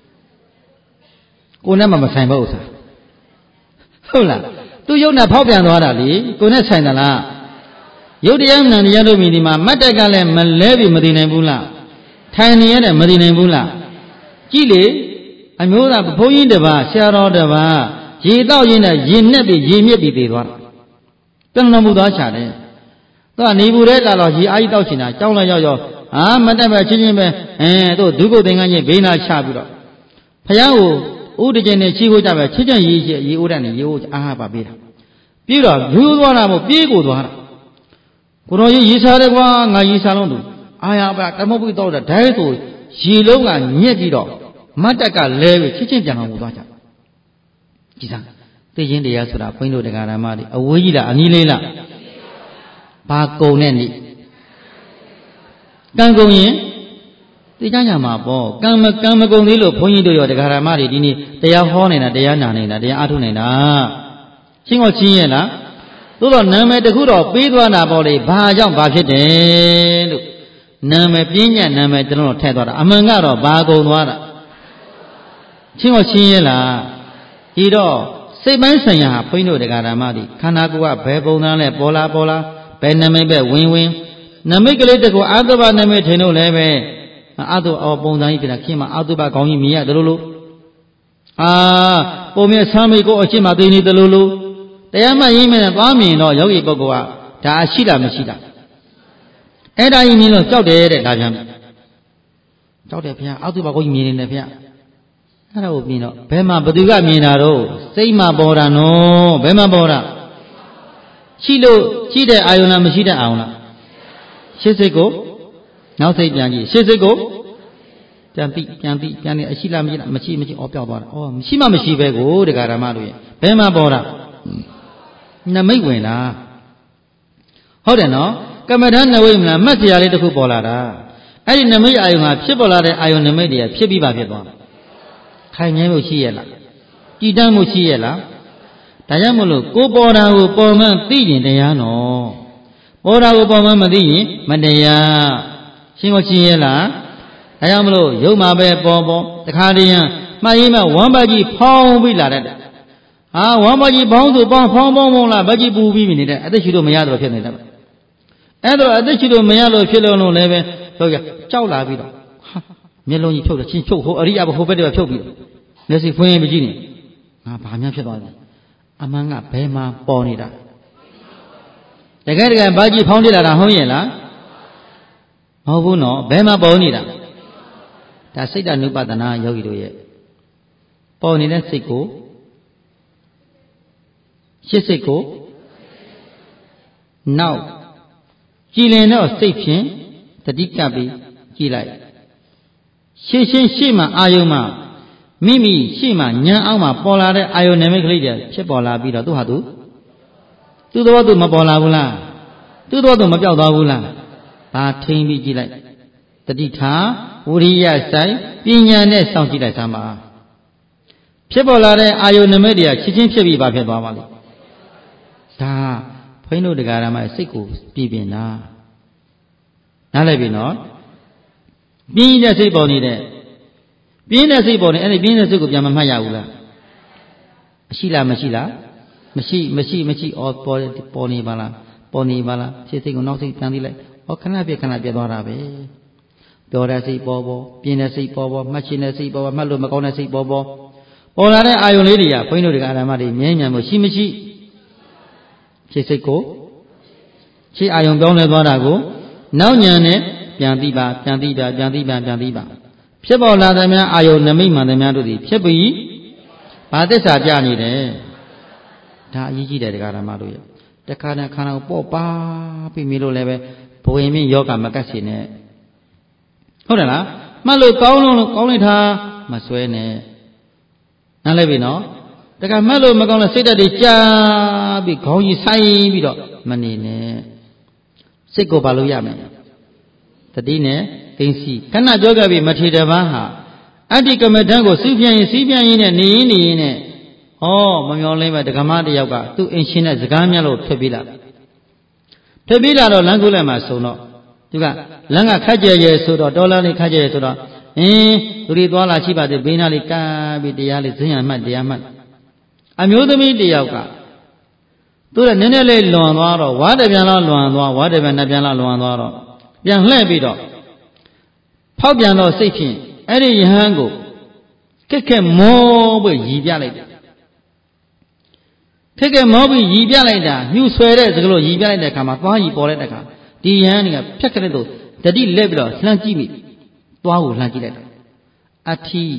ကိုယ်နဲ့မှမဆိုင်ပါဥစ္စာဟုတ်လားသူယုတ်နဲ့ဖောက်ပြန်သွားတာလေကိုယ်နဲ့ဆိုင်သလားယုတ်တရားနံတရားတို့မိဒီမှာမတ်တက်ကလည်းမလဲပြီမသိနိုင်ဘူးလားထိုင်နေရတယ်မသိနိုင်ဘူးလားကြည့်လေအမျိုးသားဘုန်းကြီးတစ်ပါးဆရာတော်တစ်ပါးရေတောက်ရင်းနဲ့ရေနဲ့ပြီးရေမြစ်ပြီးသေးသွားတယ်တဏှာမှုသွားချတယ်သူကနေဘူးတဲ့လာတော့ရေအားကြီးတောက်ချင်တာကြောင်းလိုက်ရောက်မတက်ပဲချင်းချင်းပဲတို့ဒုက္ခသင်္ကန်းကြီးဘေးနာချပြီးတော့ဖယားကိုဥဒကျင်နဲ့ချီးခိုးကြပဲချစ်ချင်ရေးရေအိုးတဲ့နေရေအိုးအားပါပေးတာပြီးတော့ရိုးသွားတာမို့ပြေးကိုသွားတာကိုတော်ကြီးရေစားတယ်ကွာငါရေစားလုံးသူအာရပါတမုတ်ပြီးတော့တဲ့ဒဲဆိုရေလုံးကညက်ပြီးတော့မတ်တက်ကလဲပြီးချစ်ချင်းပြန်အောင်သွားကြကြည်စားသိချင်းတရားဆိုတာဘုန်းကြီးတို့တရားဓမ္မတွေအဝေးကြီးလားအနည်းလေးလားဘာကုံနဲ့နိကံကုံရင်သိကြမှာပေါ့ကံမကုံသေးလို့ဘုန်းကြီးတို့ရောတရားဓမ္မတွေဒီနေ့တရားဟောနေတာတရားနာနေတာတရားအားထုတ်နေတာရှင်းချင်းရဲ့လားသို့တော့နာမည်တစ်ခုတော့ပေးသွားတာပေါ့လေဘာကြောင့်ဘာဖြစ်တယ်လို့နာမည်ပြင်းညတ်နာမည်ကျွန်တော်ထည့်သွားတာအမှန်ကတော့ဘာကုံသွားတာရှင်းရဲ့လားဒီတော့စိတ်ပိုင်းဆိုင်ရာဘုန်းကြီးတို့တရားဓမ္မတွေခန္ဓာကိုယ်ကဘယ်ပုံသားလဲပေါ်လာဘယ်နာမည်ပဲဝင်နမိတ်ကလေးတကူအာသုဘနမိတ်ထင်လို့လည်းပဲအာသုပုံစံကြီးပြန်ခင်မှာအာသုဘကောင်းကြီးမြင်ရတယ်လို့ပုံမြဆမ်းမိတ်ကိုအချင်းမှာသိနေတယ်လို့တရားမှရင်းမဲ့သွားမြင်တော့ယောဂီပုဂ္ဂိုလ်ကဒါရှိတာမရှိတာအဲ့ဒါကြီးမြင်လို့ကြောက်တယ်တဲ့ဒါပြန်ကြောက်တယ်ဗျာအာသုဘကောင်းကြီးမြင်နေတယ်ဗျာအဲ့ဒါကိုမြင်တော့ဘယ်မှာဘသူကမြင်တာတော့စိတ်မှာပေါ်တာနော်ဘယ်မှာပေါ်တာရှိလို့ရှိတဲ့အာယုံလားမရှိတဲ့အာယုံလားရှေ့စိတ်ကိုနောက်စိတ်ပြန်ကြည့်ရှေ့စိတ်ကိုပြန်နေအရှိလားမရှိဩပြောက်သွားတာဩမရှိမှမရှိပဲကိုတရားဓမ္မတို့ရဲ့ဘယ်မှာပေါ်တာနမိတ်ဝင်လားဟုတ်တယ်နော်ကမ္မဋ္ဌာန်းနမိတ်မလားမှတ်စရာလေးတစ်ခုပေါ်လာတာအဲ့ဒီနမိတ်အာယုံဟာဖြစ်ပေါ်လာတဲ့အာယုံနမိတ်တွေကဖြစ်ပြီးပါဖြစ်သွားခိုင်မြဲမှုရှိရဲ့လားကြည်တမ်းမှုရှိရဲ့လားဒါကြောင့်မလို့ကိုပေါ်တာကိုပေါ်မှန်းသိရင်တရားနော်ပေါ်တာကိုပေါ်မှန်းမသိရင်မတရားရှင်းရဲ့လားဒါကြောင့်မလို့ရုပ်မှာပဲပေါ်တခါတည်းမှတ်ရင်မှဝမ်းပါကြီးဖောင်းပြီးလာတတ်တယ်ဝမ်းပါကြီးဖောင်းဆိုဖောင်းလာပါကြီးပူပြီးနေတယ်အသက်ရှူလို့မရတော့ဖြစ်နေတယ်အဲ့တော့အသက်ရှူလို့မရလို့ဖြစ်လို့လည်းပဲဆိုကြကြောက်လာပြီးတော့မျက်လုံးကြီးဖြုတ်တယ်ချင်းဖြုတ်ဟိုအရိယာဘဟိုဘက်တည်းဖြုတ်ပြီးမျက်စိဖွင့်ပြီးကြည့်နေငါဘာများဖြစ်သွားလဲအမှန်ကဘယ်မှာပေါ်နေတာတကယ်ဘာကြီးဖောင်းတိလာတာဟုတ်ရဲ့လားမဟုတ်ဘူးနော်ဘယ်မှာပေါ်နေတာဒါစိတ်တ ानु ပဒနာယောဂီတို့ရဲ့ပေါ်နေတဲ့စိတ်ကိုရှစ်စိတ်ကိုနောက်ကြည်လင်တော့စိတ်ဖြင့်တတိကပ်ပြီးကြည်လိုက်ရှေ့မှာအာယုံမှာမိမိရှေ့မှာညံအောင်မှာပေါ်လာတဲ့အာယုန်နမိတ်ကလေးတွေဖြစ်ပေါ်လာပြီးတော့သူ့သဘောသူမပေါ်လာဘူးလားသူ့သဘောသူမပြောက်သွားဘူးလားဘာထိန်ပြီးကြည့်လိုက်တတိထားဝိရိယဆိုင်ပညာနဲ့စောင့်ကြည့်လိုက်သမ်းပါဖြစ်ပေါ်လာတဲ့အာယုန်နမိတ်တွေကချက်ချင်းဖြစ်ပြီးပါဖြစ်သွားပါလိမ့်ဒါဘုန်းကြီးတို့တရားဓမ္မစိတ်ကိုပြည်ပြင်တာနားလည်ပြီနော်ပြင်းတဲ့စိတ်ပေါ်နေတဲ့ပြင်းတဲ့စိတ်ပေါ်နေအဲ့ဒီပြင်းတဲ့စိတ်ကိုပြန်မမှတ်ရဘူးလားရှိလားမရှိလားမရှိဩပေါ်နေပါလားရှေ့စိတ်ကိုနောက်စိတ်ပြန်သိလိုက်ဩခဏပြသွားတာပဲပြောတဲ့စိတ်ပေါ်ပြင်းတဲ့စိတ်ပေါ်မှတ်ချင်တဲ့စိတ်ပေါ်မှတ်လို့မကောင်းတဲ့စိတ်ပေါ်ပေါ်လာတဲ့အာယုန်လေးတွေကဘုန်းကြီးတို့တရားဓမ္မတွေမြဲမြံမှုရှိမရှိရှေ့စိတ်ကိုရှေ့အာယုန်ပြောင်းလဲသွားတာကိုနောက်ညံနဲ့ပြန်သိပါဖြစ်ပေါ်လာတဲ့များအာယုန်နမိတ်မှန်တဲ့များတို့သည်ဖြစ်ပြီးဘာသစ္စာပြနေတယ်ဒါအရေးကြီးတယ်တရားဓမ္မတို့ရဲ့တခါနဲ့ခန္ဓာကိုပေါ့ပါပြီးမိလို့လည်းပဲဘဝင်မြင့်ယောဂမကတ်စီနဲ့ဟုတ်တယ်လားမှတ်လို့ကောင်းလိုက်တာမစွဲနဲ့နားလဲပြီနော်တခါမှတ်လို့မကောင်းတဲ့စိတ်ဓာတ်တွေကြာပြီးခေါင်းကြီးဆိုင်ပြီးတော့မနေနဲ့စိတ်ကိုဘာလို့ရမလဲတတိနဲ့သိစီခဏပြောခဲ့ပြီမထေတပန်းဟာအတ္တိကမ္မဋ္ဌာန်းကိုစီးပြန်ရင်နဲ့နေရင်နဲ့မမျောလင်းပဲဒကမတယောက်ကသူ့အင်ရှင်နဲ့စကားများလို့ထွက်ပြေးလာတော့လမ်းကူးလိုက်မှဆုံတော့သူကလမ်းကခက်ကြဲဆိုတော့တော်လမ်းလေးခက်ကြဲဆိုတော့သူတွေသွားလာရှိပါသေးဘေးနားလေးကပ်ပြီးတရားလေးဇင်းရမှတ်တရားမှတ်အမျိုးသမီးတယောက်ကသူကနည်းနည်းလေးလွန်သွားတော့ဝါတပြန်လောက်လွန်သွားဝါတပြန်နှစ်ပြန်လောက်လွန်သွားတော့ပြန်လှည့်ပြီးတော့ဖောက်ပြန်သောစိတ်ဖြင့်အဲ့ဒီယဟန်ကိုခက်ခဲမောပြီးရည်ပြလိုက်တယ်ခက်ခဲမောပြီးရည်ပြလိုက်တာညှူဆွဲတဲ့စကလို့ရည်ပြလိုက်တဲ့အခါမှာသွားရည်ပေါ်တဲ့အခါဒီယဟန်ကဖြတ်ခက်တဲ့သူတတိလက်ပြီးတော့လှမ်းကြည့်မိသွားကိုလှမ်းကြည့်လိုက်တယ်အထီ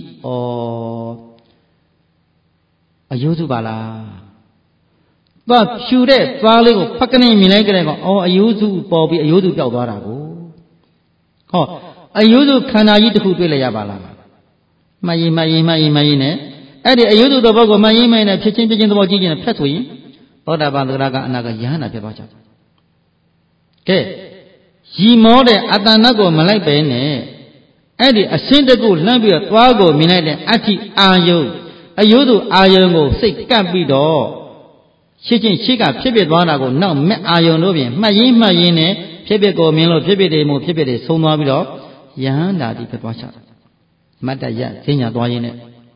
အယုစုပါလားသွားဖြူတဲ့သွားလေးကိုဖက်ကနေမြင်လိုက်ကြတဲ့ကောင်အယုစုပေါ်ပြီးအယုစုပျောက်သွားတာကိုဟောအယုစုခန္ဓာကြီးတစ်ခုတွေ့လိုက်ရပါလားမှတ်ရင်နဲ့အဲ့ဒီအယုစုသဘောကိုမှတ်ရင်နဲ့ဖြစ်ချင်းသဘောကြည့်ချင်းဖြတ်ဆိုရင်သောတာပန်သရကအနာကယဟန္တာဖြစ်သွားကြတယ်ကဲရီမောတဲ့အတ္တနတ်ကိုမလိုက်ပဲနဲ့အဲ့ဒီအရှင်းတကုလှမ်းပြီးတော့သွားကိုမြင်လိုက်တဲ့အဋ္ဌိအာယုအယုစုအာယုကိုစိတ်ကပ်ပြီးတော့ရှင်းချင်းရှေ့ကဖြစ်ဖြစ်သွားတာကိုနောက်မဲ့အာယုတို့ပြင်မှတ်ရင်နဲ့ဖြစ်ဖြစ်ကိုမြင်လို့ဖြစ်ဖြစ်တွေမို့ဖြစ်ဖြစ်တွေဆုံးသွားပြီးတော့ယဟန္တာတိဖြစ်သွားကြတယ်မတ္တယဈဉ္ညာသွားရင်းနဲ့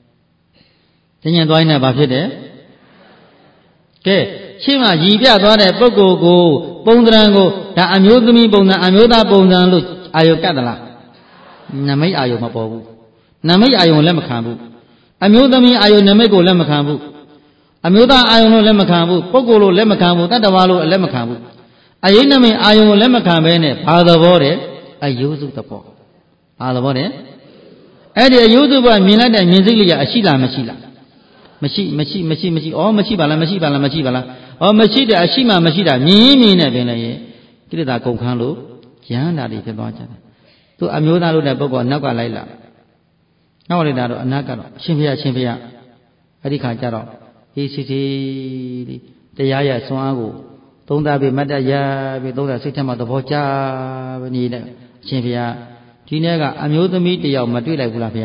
ဘာဖြစ်တယ်ကဲရှင်းမှရည်ပြသွားတဲ့ပုဂ္ဂိုလ်ကိုပုံသဏ္ဍာန်ကိုဒါအမျိုးသမီးပုံစံအမျိုးသားပုံစံလို့အာယုကတ်သလားနမိတ်အာယုမပေါ်ဘူးနမိတ်အာယုလက်မခံဘူးအမျိုးသမီးအာယုနမိတ်ကိုလက်မခံဘူးအမျိုးသားအာယုလို့လက်မခံဘူးပုဂ္ဂိုလ်လို့လက်မခံဘူးတတ္တဝါလို့လက်မခံဘူးအယိနမိတ်အာယုကိုလက်မခံဘဲနဲ့ဘာသဘောတဲ့အယုစုသဘောဘာသဘောတဲ့အဲ့ဒီအယုစုဘမြင်လိုက်တဲ့မြင်စိတ်လေးကအရှိလားမရှိလားမရှိမရှိပါလားမရှိတဲ့အရှိမှမရှိတာမြင်နဲ့ပင်လည်းကိလေသာကုန်ခန်းလို့ယဟန္တာတွေဖြစ်သွားကြတယ်သူအမျိုးသားလို့တဲ့ပုဂ္ဂိုလ်နောက်ကလိုက်လာနောက်လိုက်တာတော့အနာကတော့အရှင်ဖေရအဲ့ဒီခါကျတော့အေးစီတရားရဆွမ်းအားကိုသုံးသပ်ပြီးမတ္တရပြီးသုံးသပ်စိတ်ထဲမှာသဘောကျပဲနေတဲ့အရှင်ဖေဒီနေ့ကအမျိုးသမီးတယောက်မတွေ့လိုက်ဘူးလားဖေ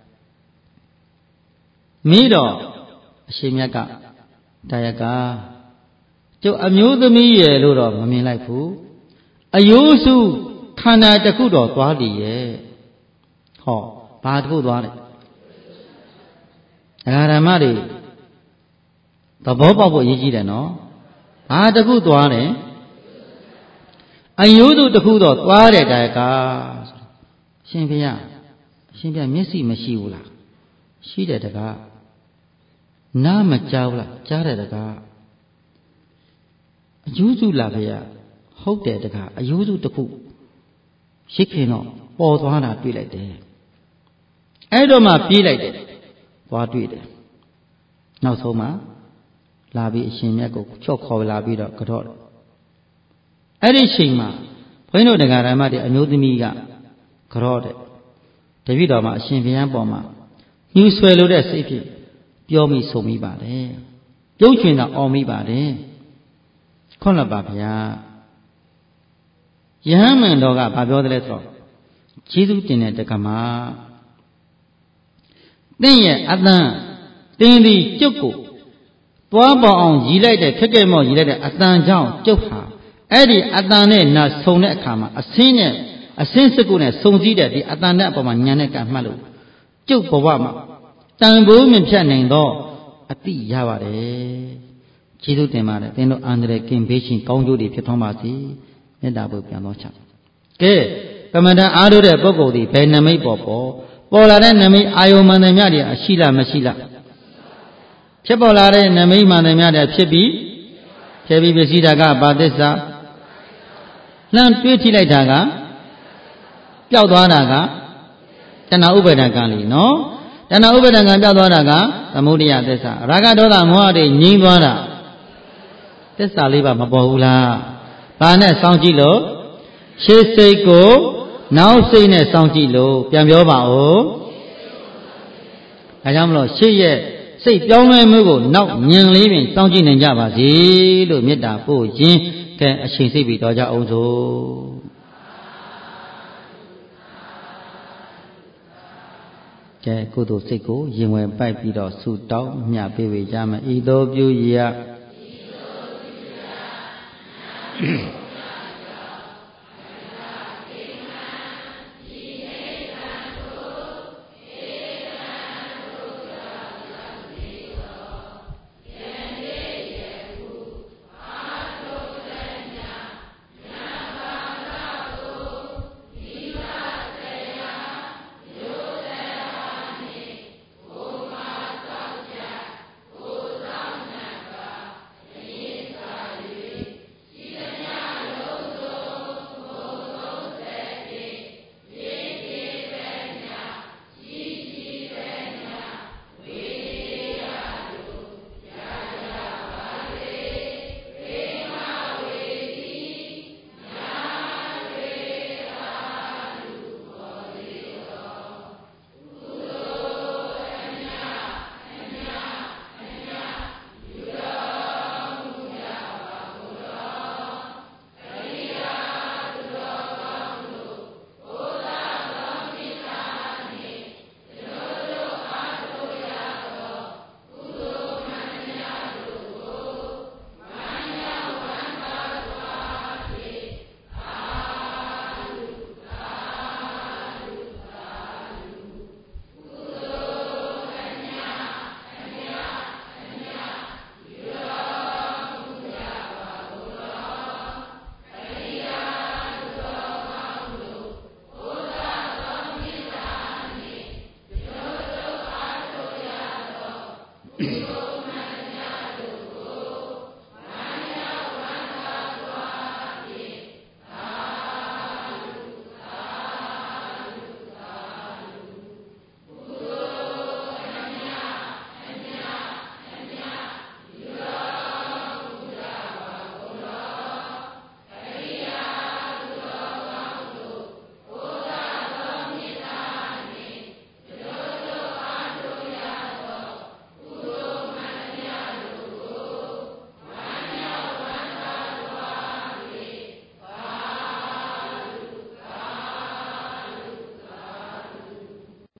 မိတော့အရှင်မြတ်ကဒါယကကျုပ်အမျိုးသမီးရဲ့လို့တော့မမြင်လိုက်ဘူးအယိုးစုခန္ဓာတစ်ခုတော့သွားလေရဲ့ဟောဘာတစ်ခုသွားလဲဓမ္မတွေသဘောပေါက်ဖို့အရေးကြီးတယ်နော်ဘာတစ်ခုသွားတယ်အယိုးစုတစ်ခုတော့သွားတယ်ဒါယကရှင်ဖေမျက်စိမရှိဘူးလားရှိတယ်တကားနားမကြောက်လားကြားတယ်တကားအယုစုလားဖေဟုတ်တယ်တကားအယုစုတစ်ခုရှိခင်တော့ပေါ်သွားတာတွေ့လိုက်တယ်အဲ့တော့မှပြေးလိုက်တယ်သွားတွေ့တယ်နောက်ဆုံးမှလာပြီးအရှင်မြတ်ကိုချော့ခေါ်လာပြီးတော့ကြော့အဲ့ဒီချိန်မှာဘုန်းကြီးတို့တရားဓမ္မတွေအမျိုးသမီးကကြော့တဲ့တပည့်တော်မှာအရှင်ဘုရားပေါ်မှာညှူဆွဲလို့တဲ့စိတ်ဖြင့်ပြောမိဆုံးမိပါတယ်ပြုံးချွင်တာအော်မိပါတယ်ခွန်းလပါဗျာယဟန်မန်တော်ကဘာပြောတယ်လဲဆိုတော့ကျေးဇူးတင်တဲ့တက္ကမသင်ရဲ့အတန်တင်းဒီကျုပ်ကိုသွားပေါအောင်ရည်လိုက်တဲ့ခက်ခဲမော့ရည်လိုက်တဲ့အတန်ကြောင့်ကျုပ်ဟာအဲ့ဒီအတန်နဲ့နာဆုံတဲ့အခါမှာအစင်းစကုနဲ့ဆုံစည်းတဲ့ဒီအတန်နဲ့အပေါ်မှာညံတဲ့ကံမှတ်လို့ကျုပ်ဘဝမှာတန်ဖိုးမြင့်ဖြတ်နိုင်သောအတိရပါတယ်ကျေးဇူးတင်ပါတယ်သင်တို့အန္တရာယ်ကင်းဘေးရှင်ကောင်းကျိုးတွေဖြစ်ထွန်းပါစေမေတ္တာပို့ပြန်တော်ချကဲကမ္မဋ္ဌာန်းအားထုတ်တဲ့ပုဂ္ဂိုလ်ဒီဘယ်နမိတ်ပေါ်လာတဲ့နမိတ်အာယုံမှန်တယ်များတယ်ရှိလားမရှိလားဖြစ်ပေါ်လာတဲ့နမိတ်မှန်တယ်များတယ်ဖြစ်ပြီးပစ္စည်းတာကဘာသစ္စာလှမ်းတွေးထိလိုက်တာကပျောက်သွားတာကတဏှာဥပါဒကံလीနော်တဏှာဥပါဒကံပျောက်သွားတာကသမုဒယသစ္စာရာဂဒေါသမောဟတွေငြိမ်းသွားတာသစ္စာလေးပါမပေါ်ဘူးလားဘာနဲ့စောင့်ကြည့်လို့ရှေးစိတ်ကိုနောက်စိတ်နဲ့စောင့်ကြည့်လို့ပြန်ပြောပါဦးဒါကြောင့်မလို့ရှေးရဲ့စိတ်ပြောင်းလဲမှုကိုနောက်ဉာဏ်လေးဖြင့်စောင့်ကြည့်နိုင်ကြပါစေလို့မေတ္တာပို့ရင်းကဲအချိန်စိတ်ပြီးတော်ကြအောင်စို့ကဲကုသိုလ်စိတ်ကိုရင်ဝင်ပိုက်ပြီးတော့ဆုတောင်းမြတ်ပေးကြမယ်ဤသို့ပြုရ